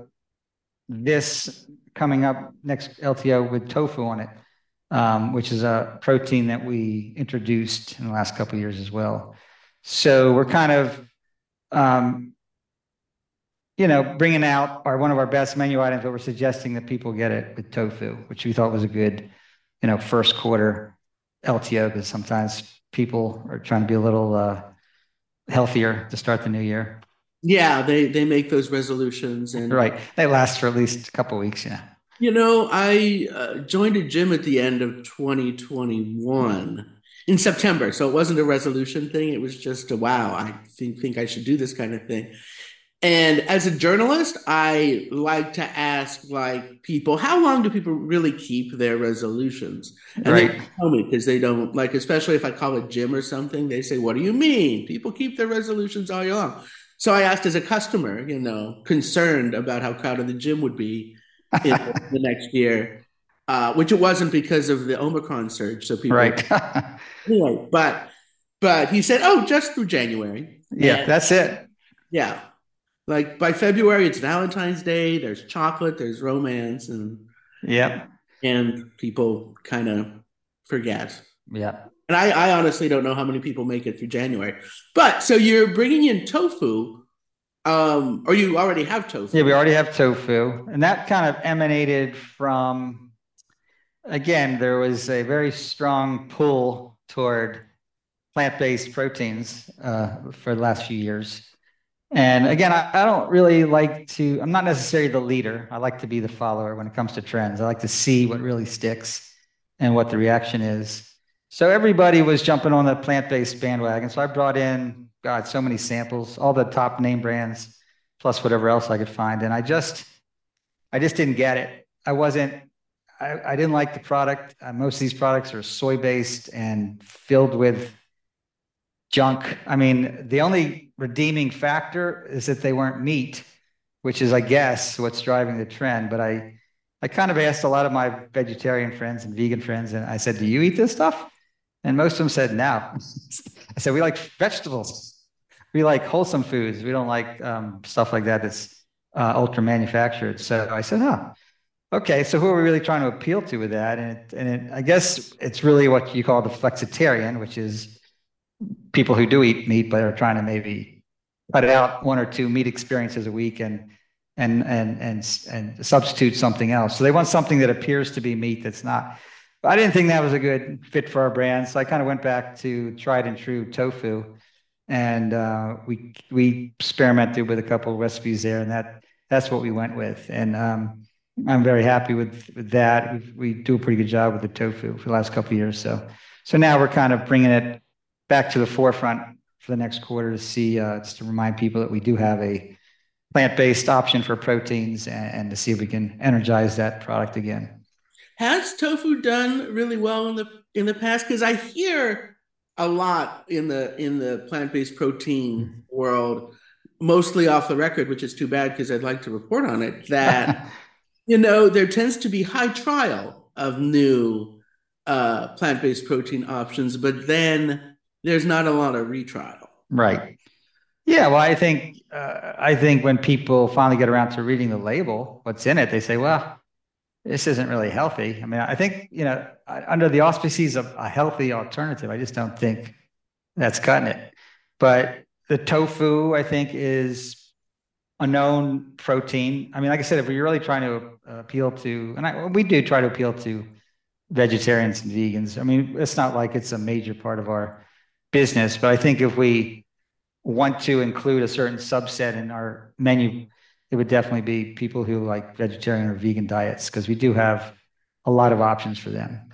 this coming up next L T O with tofu on it, um, which is a protein that we introduced in the last couple of years as well. So we're kind of, um, you know, bringing out our one of our best menu items, but we're suggesting that people get it with tofu, which we thought was a good, you know, first quarter L T O, because sometimes people are trying to be a little uh, healthier to start the new year. Yeah, they they make those resolutions, and right, they last for at least a couple of weeks. Yeah. You know, I uh, joined a gym at the end of twenty twenty-one in September, so it wasn't a resolution thing. It was just a wow. I think think I should do this kind of thing. And as a journalist, I like to ask like people, how long do people really keep their resolutions? And Right. they tell me because they don't like, especially if I call a gym or something, they say, what do you mean? People keep their resolutions all year long. So I asked as a customer, you know, concerned about how crowded the gym would be in the next year, uh, which it wasn't because of the Omicron surge. So people, Right. anyway, but but he said, oh, just through January. Yeah, And that's it. yeah. Like by February, it's Valentine's Day. There's chocolate. There's romance, and Yeah. and people kind of forget. Yeah. And I, I honestly don't know how many people make it through January. But so you're bringing in tofu, um, or you already have tofu? Yeah, we already have tofu, and that kind of emanated from. Again, there was a very strong pull toward plant-based proteins uh, for the last few years. And again, I, I don't really like to, I'm not necessarily the leader. I like to be the follower when it comes to trends. I like to see what really sticks and what the reaction is. So everybody was jumping on the plant-based bandwagon. So I brought in, God, so many samples, all the top name brands, plus whatever else I could find. And I just, I just didn't get it. I wasn't, I, I didn't like the product. Uh, most of these products are soy-based and filled with junk. I mean, the only redeeming factor is that they weren't meat, which is, I guess, what's driving the trend. But I, I kind of asked a lot of my vegetarian friends and vegan friends, and I said, do you eat this stuff? And most of them said, no. I said, we like vegetables. We like wholesome foods. We don't like um, stuff like that that's uh, ultra manufactured. So I said, oh, okay. So who are we really trying to appeal to with that? And, it, and it, I guess it's really what you call the flexitarian, which is people who do eat meat, but are trying to maybe cut out one or two meat experiences a week and and and and and substitute something else. So they want something that appears to be meat that's not. But I didn't think that was a good fit for our brand, so I kind of went back to tried and true tofu, and uh, we we experimented with a couple of recipes there, and that that's what we went with. And um, I'm very happy with, with that. We we do a pretty good job with the tofu for the last couple of years. So so now we're kind of bringing it back to the forefront for the next quarter to see, uh, just to remind people that we do have a plant-based option for proteins and, and to see if we can energize that product again. Has tofu done really well in the in the past? Because I hear a lot in the in the plant-based protein mm-hmm. world, mostly off the record, which is too bad because I'd like to report on it, that you know there tends to be high trial of new uh, plant-based protein options, but then there's not a lot of retrial. Right. Yeah. Well, I think, uh, I think when people finally get around to reading the label, what's in it, they say, well, this isn't really healthy. I mean, I think, you know, under the auspices of a healthy alternative, I just don't think that's cutting it. But the tofu, I think, is a known protein. I mean, like I said, if we're really trying to appeal to, and I, we do try to appeal to vegetarians and vegans. I mean, it's not like it's a major part of our business, but I think if we want to include a certain subset in our menu, it would definitely be people who like vegetarian or vegan diets, because we do have a lot of options for them.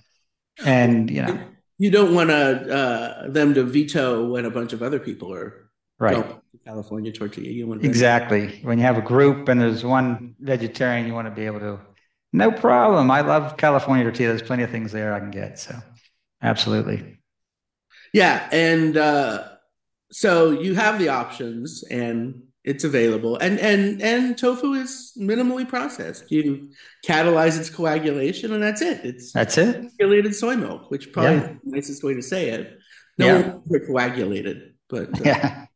And you know, you don't want to uh, them to veto when a bunch of other people are right. going to California tortilla. You want exactly when you have a group and there's one vegetarian, you want to be able to. No problem. I love California tortilla. There's plenty of things there I can get. So, absolutely. Yeah, and uh, so you have the options, and it's available, and and and tofu is minimally processed. You catalyze its coagulation, and that's it. It's that's it. Coagulated soy milk, which probably yeah. is the nicest way to say it. No yeah. one ever coagulated, but uh, yeah,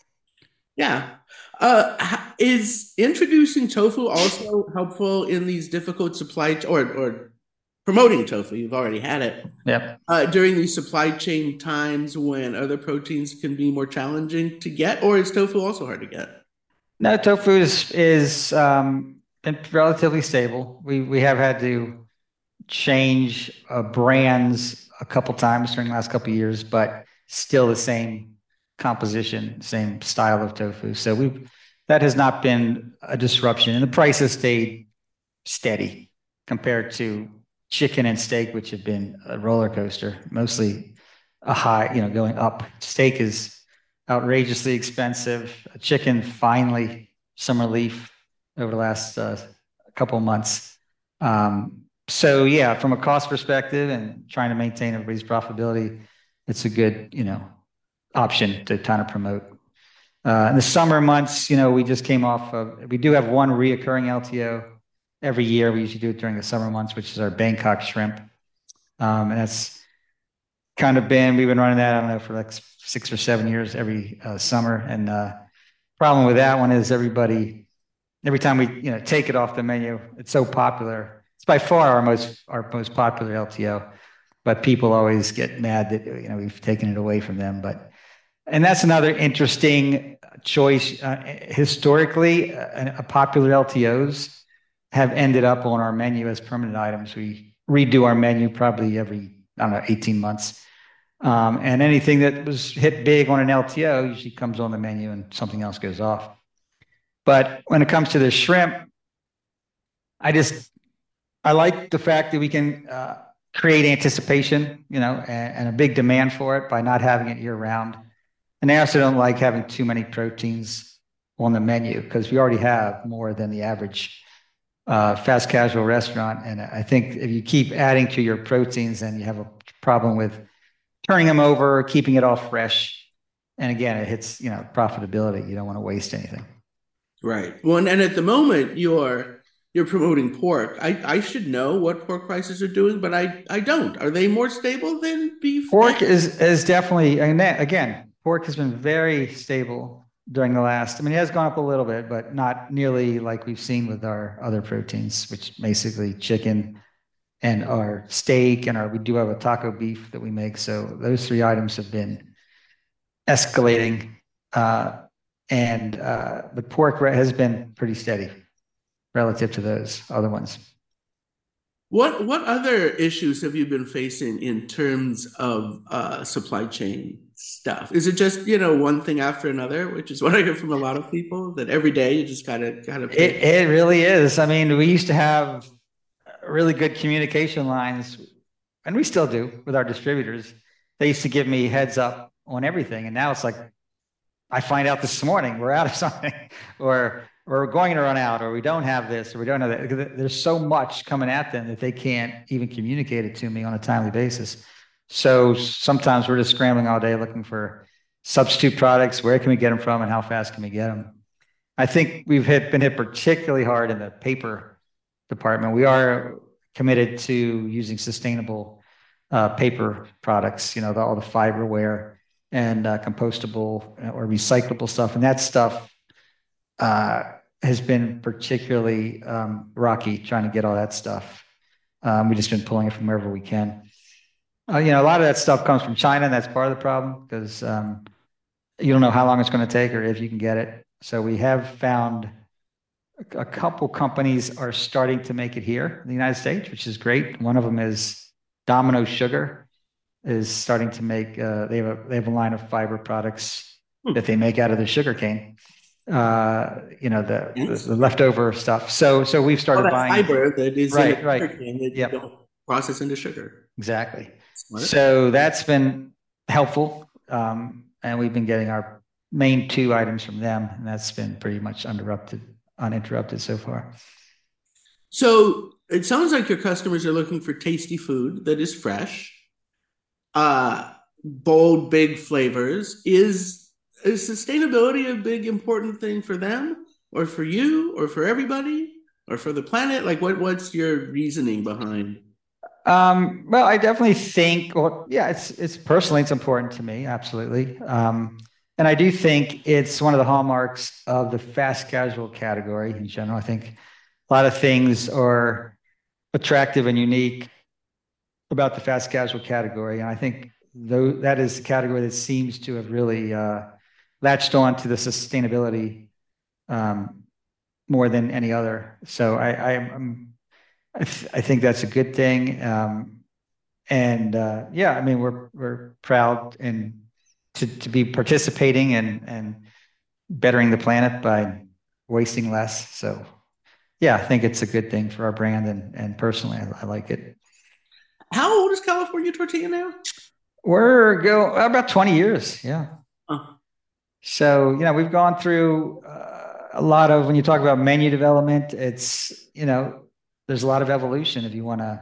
yeah. Uh, is introducing tofu also helpful in these difficult supply ch- or or promoting tofu? You've already had it. Yep. Uh, during these supply chain times when other proteins can be more challenging to get, or is tofu also hard to get? No, tofu is is um, been relatively stable. We we have had to change uh, brands a couple times during the last couple of years, but still the same composition, same style of tofu. So we that has not been a disruption, and the price has stayed steady compared to chicken and steak, which have been a roller coaster, mostly a high, you know, going up. Steak is outrageously expensive. Chicken finally some relief over the last uh, couple of months. Um, so yeah, from a cost perspective and trying to maintain everybody's profitability, it's a good, you know, option to kind of promote. Uh, in the summer months, you know, we just came off of, we do have one reoccurring L T O every year. We usually do it during the summer months, which is our Bangkok shrimp. Um, and that's kind of been, we've been running that, I don't know, for like six or seven years every uh, summer. And uh, problem with that one is everybody, every time we, you know, take it off the menu, it's so popular. It's by far our most, our most popular L T O, but people always get mad that, you know, we've taken it away from them. But, and that's another interesting choice. Uh, historically, uh, a popular L T Os have ended up on our menu as permanent items. We redo our menu probably every, I don't know, eighteen months. Um, and anything that was hit big on an L T O usually comes on the menu and something else goes off. But when it comes to the shrimp, I just, I like the fact that we can uh, create anticipation, you know, and, and a big demand for it by not having it year round. And I also don't like having too many proteins on the menu because we already have more than the average uh, fast casual restaurant. And I think if you keep adding to your proteins, then you have a problem with turning them over, keeping it all fresh. And again, it hits, you know, profitability. You don't want to waste anything. Right. Well, and at the moment you're you're promoting pork. I, I should know what pork prices are doing, but I, I don't. Are they more stable than beef? Pork is is definitely, and that, again, pork has been very stable during the last, I mean, it has gone up a little bit, but not nearly like we've seen with our other proteins, which basically chicken and our steak and our, we do have a taco beef that we make. So those three items have been escalating. Uh, and uh, the pork has been pretty steady relative to those other ones. What what other issues have you been facing in terms of uh, supply chain stuff? Is it just, you know, one thing after another, which is what I hear from a lot of people, that every day you just gotta gotta it, it really is. I mean, we used to have really good communication lines, and we still do with our distributors. They used to give me heads up on everything, and now it's like I find out this morning we're out of something, or or we're going to run out, or we don't have this, or we don't have that. There's so much coming at them that they can't even communicate it to me on a timely basis. So sometimes we're just scrambling all day looking for substitute products. Where can we get them from, and how fast can we get them? I think we've hit, been hit particularly hard in the paper department. We are committed to using sustainable uh, paper products, you know, the, all the fiberware and uh, compostable or recyclable stuff. And that stuff uh, has been particularly um, rocky trying to get all that stuff. Um, we've just been pulling it from wherever we can. Uh, you know, a lot of that stuff comes from China, and that's part of the problem because um, you don't know how long it's going to take or if you can get it. So we have found a, a couple companies are starting to make it here in the United States, which is great. One of them is Domino Sugar is starting to make, uh, they have a, they have a line of fiber products hmm. that they make out of the sugar cane. Uh, you know, the, yes. the, the leftover stuff. So, so we've started well, buying fiber that is right, in right. sugar cane that yep. you don't process into sugar. Exactly. Smart. So that's been helpful. Um, and we've been getting our main two items from them, and that's been pretty much uninterrupted, uninterrupted so far. So it sounds like your customers are looking for tasty food that is fresh, uh, bold, big flavors. Is Is sustainability a big, important thing for them, or for you, or for everybody, or for the planet? Like, what, what's your reasoning behind? Um, well, I definitely think, well, yeah, it's it's personally, it's important to me, absolutely. Um, and I do think it's one of the hallmarks of the fast casual category in general. I think a lot of things are attractive and unique about the fast casual category, and I think though that is the category that seems to have really uh, latched on to the sustainability um, more than any other. So I, I, I'm, I, th- I think that's a good thing. Um, and uh, yeah, I mean, we're we're proud and to, to be participating and and bettering the planet by wasting less. So yeah, I think it's a good thing for our brand, and and personally, I, I like it. How old is California Tortilla now? We're go about twenty years. Yeah. Oh. So, you know, we've gone through uh, a lot of, when you talk about menu development, it's, you know, there's a lot of evolution if you want to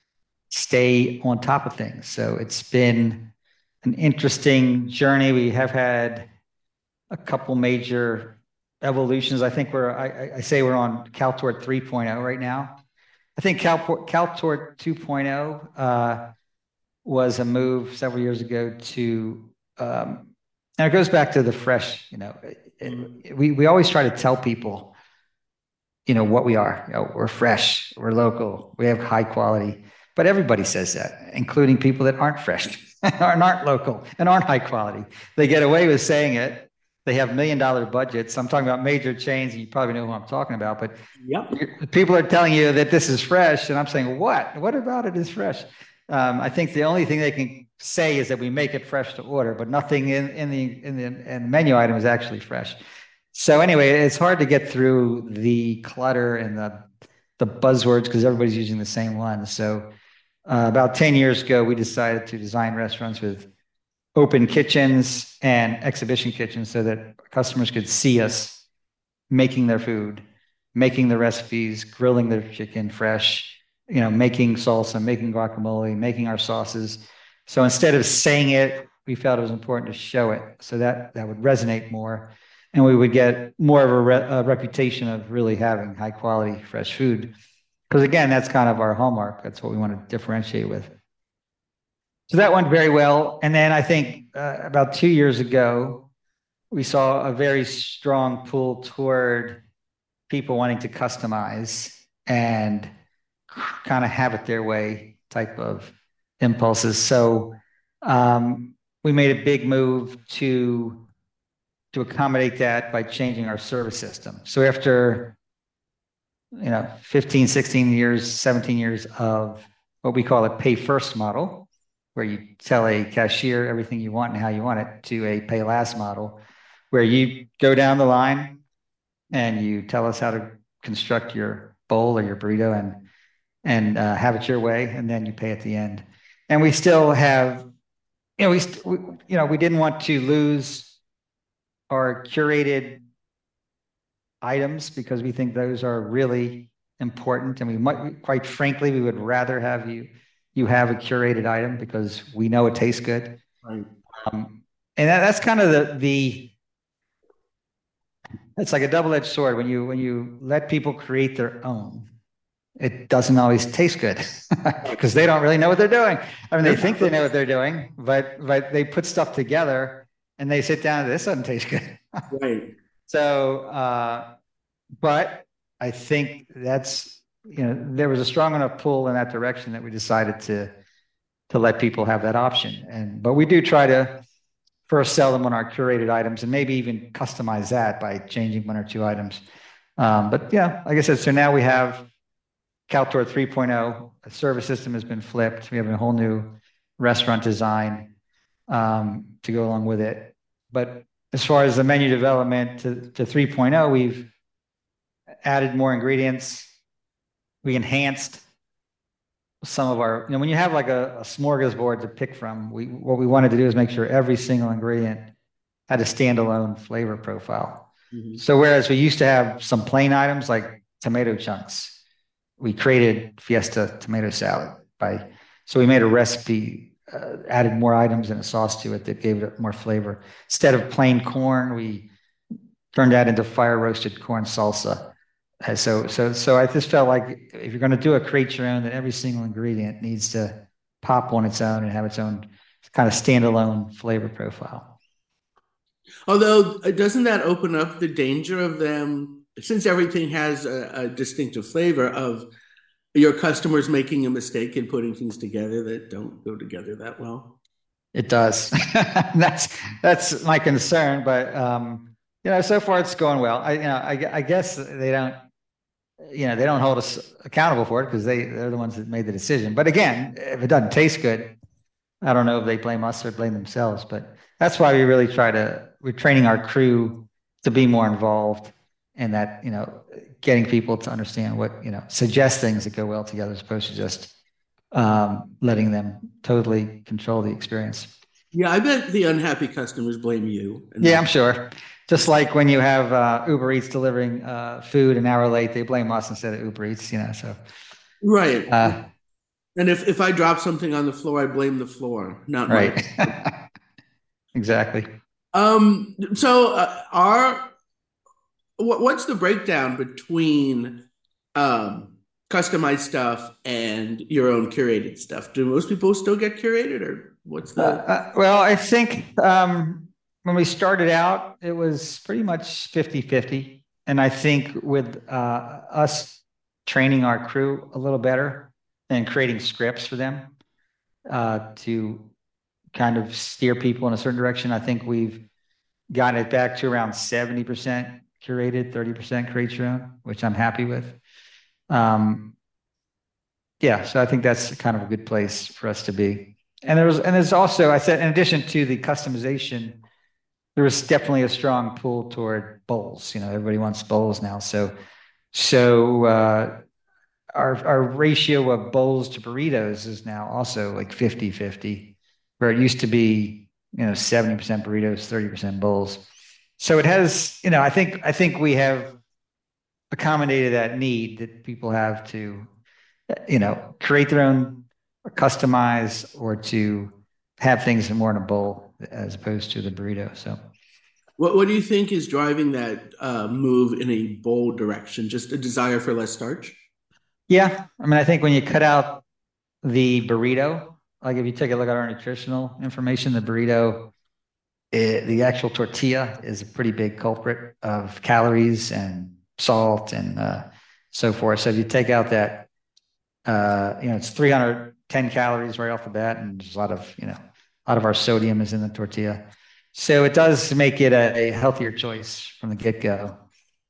stay on top of things. So it's been an interesting journey. We have had a couple major evolutions. I think we're, I, I say we're on CalTOR three point oh right now. I think Cal, CalTOR two point oh uh, was a move several years ago to, um, and it goes back to the fresh, you know, and we, we always try to tell people, you know, what we are. You know, we're fresh, we're local, we have high quality, but everybody says that, including people that aren't fresh and aren't local and aren't high quality. They get away with saying it. They have million dollar budgets. I'm talking about major chains, and you probably know who I'm talking about, but yep. People are telling you that this is fresh, and I'm saying, what? What about it is fresh? Um, I think the only thing they can say is that we make it fresh to order, but nothing in, in the in the in the menu item is actually fresh. So anyway, it's hard to get through the clutter and the the buzzwords because everybody's using the same one. So uh, about ten years ago, we decided to design restaurants with open kitchens and exhibition kitchens so that customers could see us making their food, making the recipes, grilling their chicken fresh, you know, making salsa, making guacamole, making our sauces. So instead of saying it, we felt it was important to show it so that that would resonate more. And we would get more of a, re- a reputation of really having high quality, fresh food. Because again, that's kind of our hallmark. That's what we want to differentiate with. So that went very well. And then I think uh, about two years ago, we saw a very strong pull toward people wanting to customize and kind of have it their way type of impulses. So um, we made a big move to, to accommodate that by changing our service system. So after, you know, fifteen, sixteen years, seventeen years of what we call a pay first model, where you tell a cashier everything you want and how you want it, to a pay last model, where you go down the line and you tell us how to construct your bowl or your burrito and and uh, have it your way, and then you pay at the end. And we still have, you know, we, st- we you know we didn't want to lose our curated items because we think those are really important, and we might, quite frankly, we would rather have you. You have a curated item because we know it tastes good. Right. Um, and that, that's kind of the, the, it's like a double-edged sword. When you, when you let people create their own, it doesn't always taste good because they don't really know what they're doing. I mean, they think they know what they're doing, but, but they put stuff together and they sit down and this doesn't taste good. Right. So, uh, but I think that's, you know, there was a strong enough pull in that direction that we decided to to let people have that option. And but we do try to first sell them on our curated items and maybe even customize that by changing one or two items. Um, but yeah, like I said, so now we have CalTOR three point oh. The service system has been flipped. We have a whole new restaurant design um, to go along with it. But as far as the menu development to, to three point oh, we've added more ingredients. We enhanced some of our, you know, when you have like a, a smorgasbord to pick from, we what we wanted to do is make sure every single ingredient had a standalone flavor profile. Mm-hmm. So whereas we used to have some plain items like tomato chunks, we created Fiesta tomato salad by, so we made a recipe, uh, added more items and a sauce to it that gave it more flavor. Instead of plain corn, we turned that into fire roasted corn salsa. So, so, so I just felt like if you're going to do a create your own, then every single ingredient needs to pop on its own and have its own kind of standalone flavor profile. Although, doesn't that open up the danger of them, since everything has a, a distinctive flavor, of your customers making a mistake and putting things together that don't go together that well? It does. that's that's my concern, but um, you know, so far it's going well. I, you know, I, I guess they don't. You know, they don't hold us accountable for it because they, they're the ones that made the decision. But again, if it doesn't taste good, I don't know if they blame us or blame themselves. But that's why we really try to, we're training our crew to be more involved in that, you know, getting people to understand what, you know, suggest things that go well together as opposed to just um, letting them totally control the experience. Yeah, I bet the unhappy customers blame you. Yeah, not- I'm sure. Just like when you have uh, Uber Eats delivering uh, food an hour late, they blame us instead of Uber Eats, you know, so. Right. Uh, and if, if I drop something on the floor, I blame the floor, not right. my. Exactly. Um, so uh, our, what, what's the breakdown between um, customized stuff and your own curated stuff? Do most people still get curated, or what's the? Uh, uh, well, I think um, when we started out, it was pretty much fifty fifty. And I think with uh, us training our crew a little better and creating scripts for them uh, to kind of steer people in a certain direction, I think we've gotten it back to around seventy percent curated, thirty percent create your own, which I'm happy with. Um, yeah, so I think that's kind of a good place for us to be. And there was, and there's also, I said, in addition to the customization, there was definitely a strong pull toward bowls. You know, everybody wants bowls now. So, so uh, our our ratio of bowls to burritos is now also like fifty fifty, where it used to be, you know, seventy percent burritos, thirty percent bowls. So it has, you know, I think I think we have accommodated that need that people have to, you know, create their own, or customize, or to have things more in a bowl as opposed to the burrito. So what what do you think is driving that uh, move in a bowl direction? Just a desire for less starch? Yeah, I mean, I think when you cut out the burrito, like if you take a look at our nutritional information, the burrito, it, the actual tortilla is a pretty big culprit of calories and salt and uh, so forth. So if you take out that, uh, you know, it's three hundred ten calories right off the bat, and there's a lot of, you know, a lot of our sodium is in the tortilla. So it does make it a, a healthier choice from the get-go.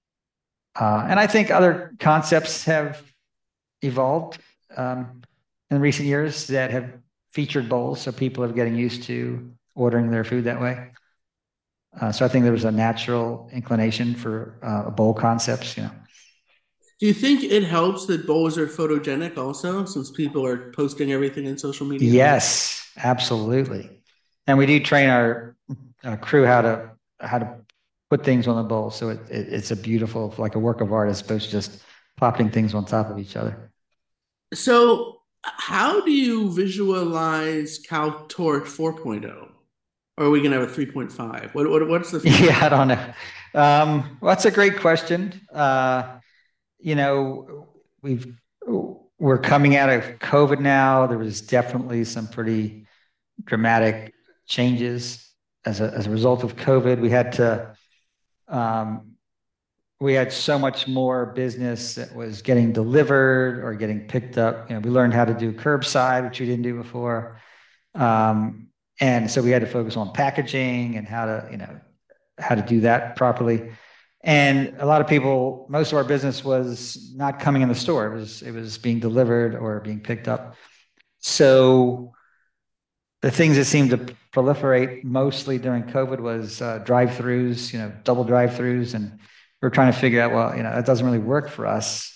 Uh, and I think other concepts have evolved um, in recent years that have featured bowls, so people are getting used to ordering their food that way. Uh, so I think there was a natural inclination for uh, bowl concepts, you know. Do you think it helps that bowls are photogenic also, since people are posting everything in social media? Yes, absolutely. And we do train our uh, crew how to how to put things on the bowl, so it, it, it's a beautiful, like a work of art, as opposed to just plopping things on top of each other. So how do you visualize CalTorch four point oh? Or are we going to have a three point five? What, what, what's the future? Yeah, I don't know. Um, well, that's a great question. Uh, you know, we've we're coming out of COVID now. There was definitely some pretty dramatic changes as a as a result of COVID. We had to um, we had so much more business that was getting delivered or getting picked up. You know, we learned how to do curbside, which we didn't do before. Um, and so we had to focus on packaging and how to, you know, how to do that properly. And a lot of people, most of our business was not coming in the store. It was, it was being delivered or being picked up. So the things that seemed to proliferate mostly during COVID was uh, drive-throughs, you know, double drive-throughs. And we're trying to figure out, well, you know, that doesn't really work for us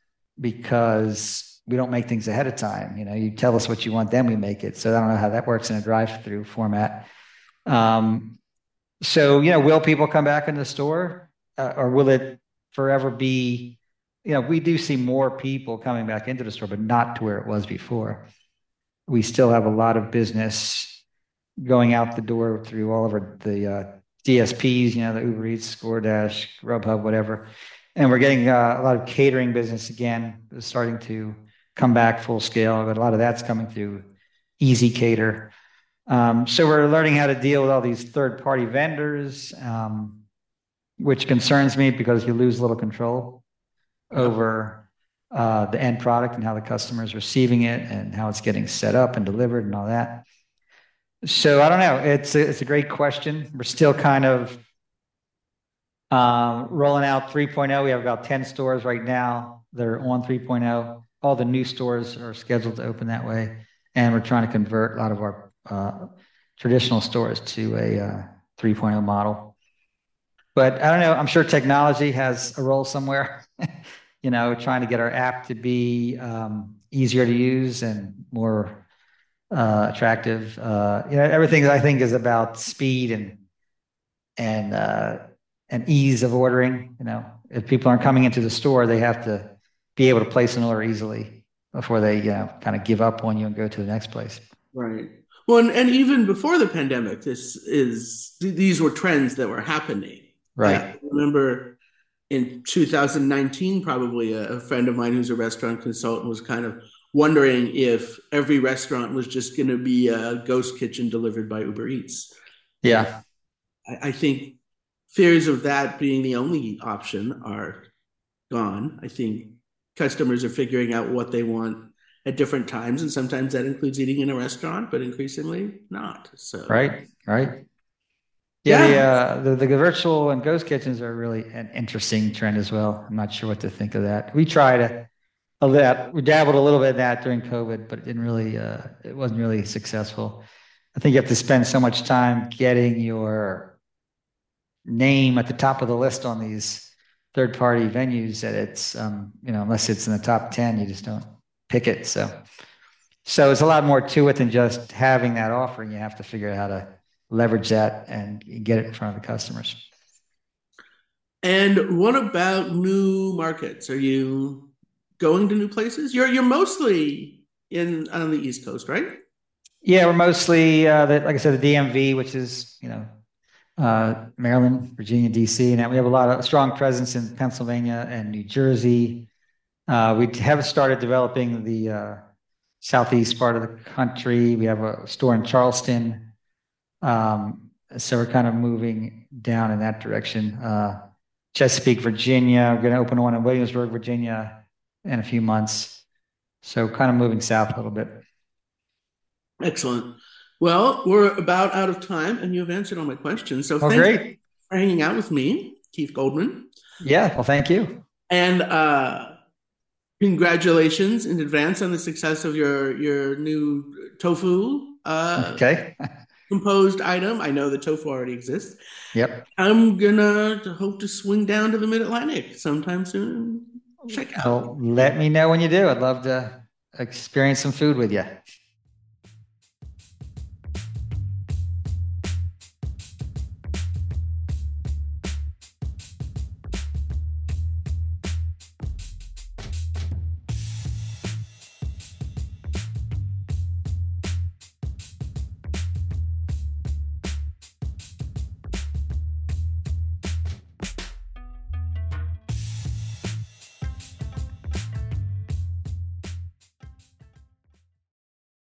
because we don't make things ahead of time. You know, you tell us what you want, then we make it. So I don't know how that works in a drive-through format. Um, so, you know, will people come back in the store uh, or will it forever be, you know, we do see more people coming back into the store, but not to where it was before. We still have a lot of business going out the door through all of our, the uh, D S Ps, you know, the Uber Eats, DoorDash, Grubhub, whatever. And we're getting uh, a lot of catering business again, starting to come back full scale, but a lot of that's coming through Easy Cater. Um, so we're learning how to deal with all these third-party vendors, um, which concerns me because you lose a little control over uh, the end product and how the customer is receiving it and how it's getting set up and delivered and all that. So I don't know. It's a, it's a great question. We're still kind of um, rolling out three point oh. We have about ten stores right now that are on three point oh. All the new stores are scheduled to open that way. And we're trying to convert a lot of our uh, traditional stores to a uh, three point oh model. But I don't know. I'm sure technology has a role somewhere. You know, trying to get our app to be um, easier to use and more uh, attractive. Uh, you know, everything I think is about speed and and uh, and ease of ordering. You know, if people aren't coming into the store, they have to be able to place an order easily before they, you know, kind of give up on you and go to the next place. Right. Well, and, and even before the pandemic, this is these were trends that were happening. Right. I remember in two thousand nineteen, probably a, a friend of mine who's a restaurant consultant was kind of wondering if every restaurant was just going to be a ghost kitchen delivered by Uber Eats. Yeah. I, I think fears of that being the only option are gone. I think customers are figuring out what they want at different times, and sometimes that includes eating in a restaurant, but increasingly not. So right, right. Yeah, yeah. The, uh, the the virtual and ghost kitchens are really an interesting trend as well. I'm not sure what to think of that. We tried a, a that we dabbled a little bit in that during COVID, but it didn't really. Uh, it wasn't really successful. I think you have to spend so much time getting your name at the top of the list on these third-party venues that it's, um, you know, unless it's in the top ten, you just don't pick it. So, so it's a lot more to it than just having that offering. You have to figure out how to leverage that and get it in front of the customers. And what about new markets? Are you going to new places? You're you're mostly in on the East Coast, right? Yeah, we're mostly, uh, the, like I said, the D M V, which is, you know, uh, Maryland, Virginia, D C, and we have a lot of strong presence in Pennsylvania and New Jersey. Uh, we have started developing the uh, southeast part of the country. We have a store in Charleston. Um, so we're kind of moving down in that direction. Uh, Chesapeake, Virginia. We're going to open one in Williamsburg, Virginia in a few months. So kind of moving south a little bit. Excellent. Well, we're about out of time, and you've answered all my questions. So oh, thank great. you for hanging out with me, Keith Goldman. Yeah, well, thank you. And uh, congratulations in advance on the success of your, your new tofu uh, okay. composed item. I know the tofu already exists. Yep. I'm going to hope to swing down to the Mid-Atlantic sometime soon. Check out. Well, let me know when you do. I'd love to experience some food with you.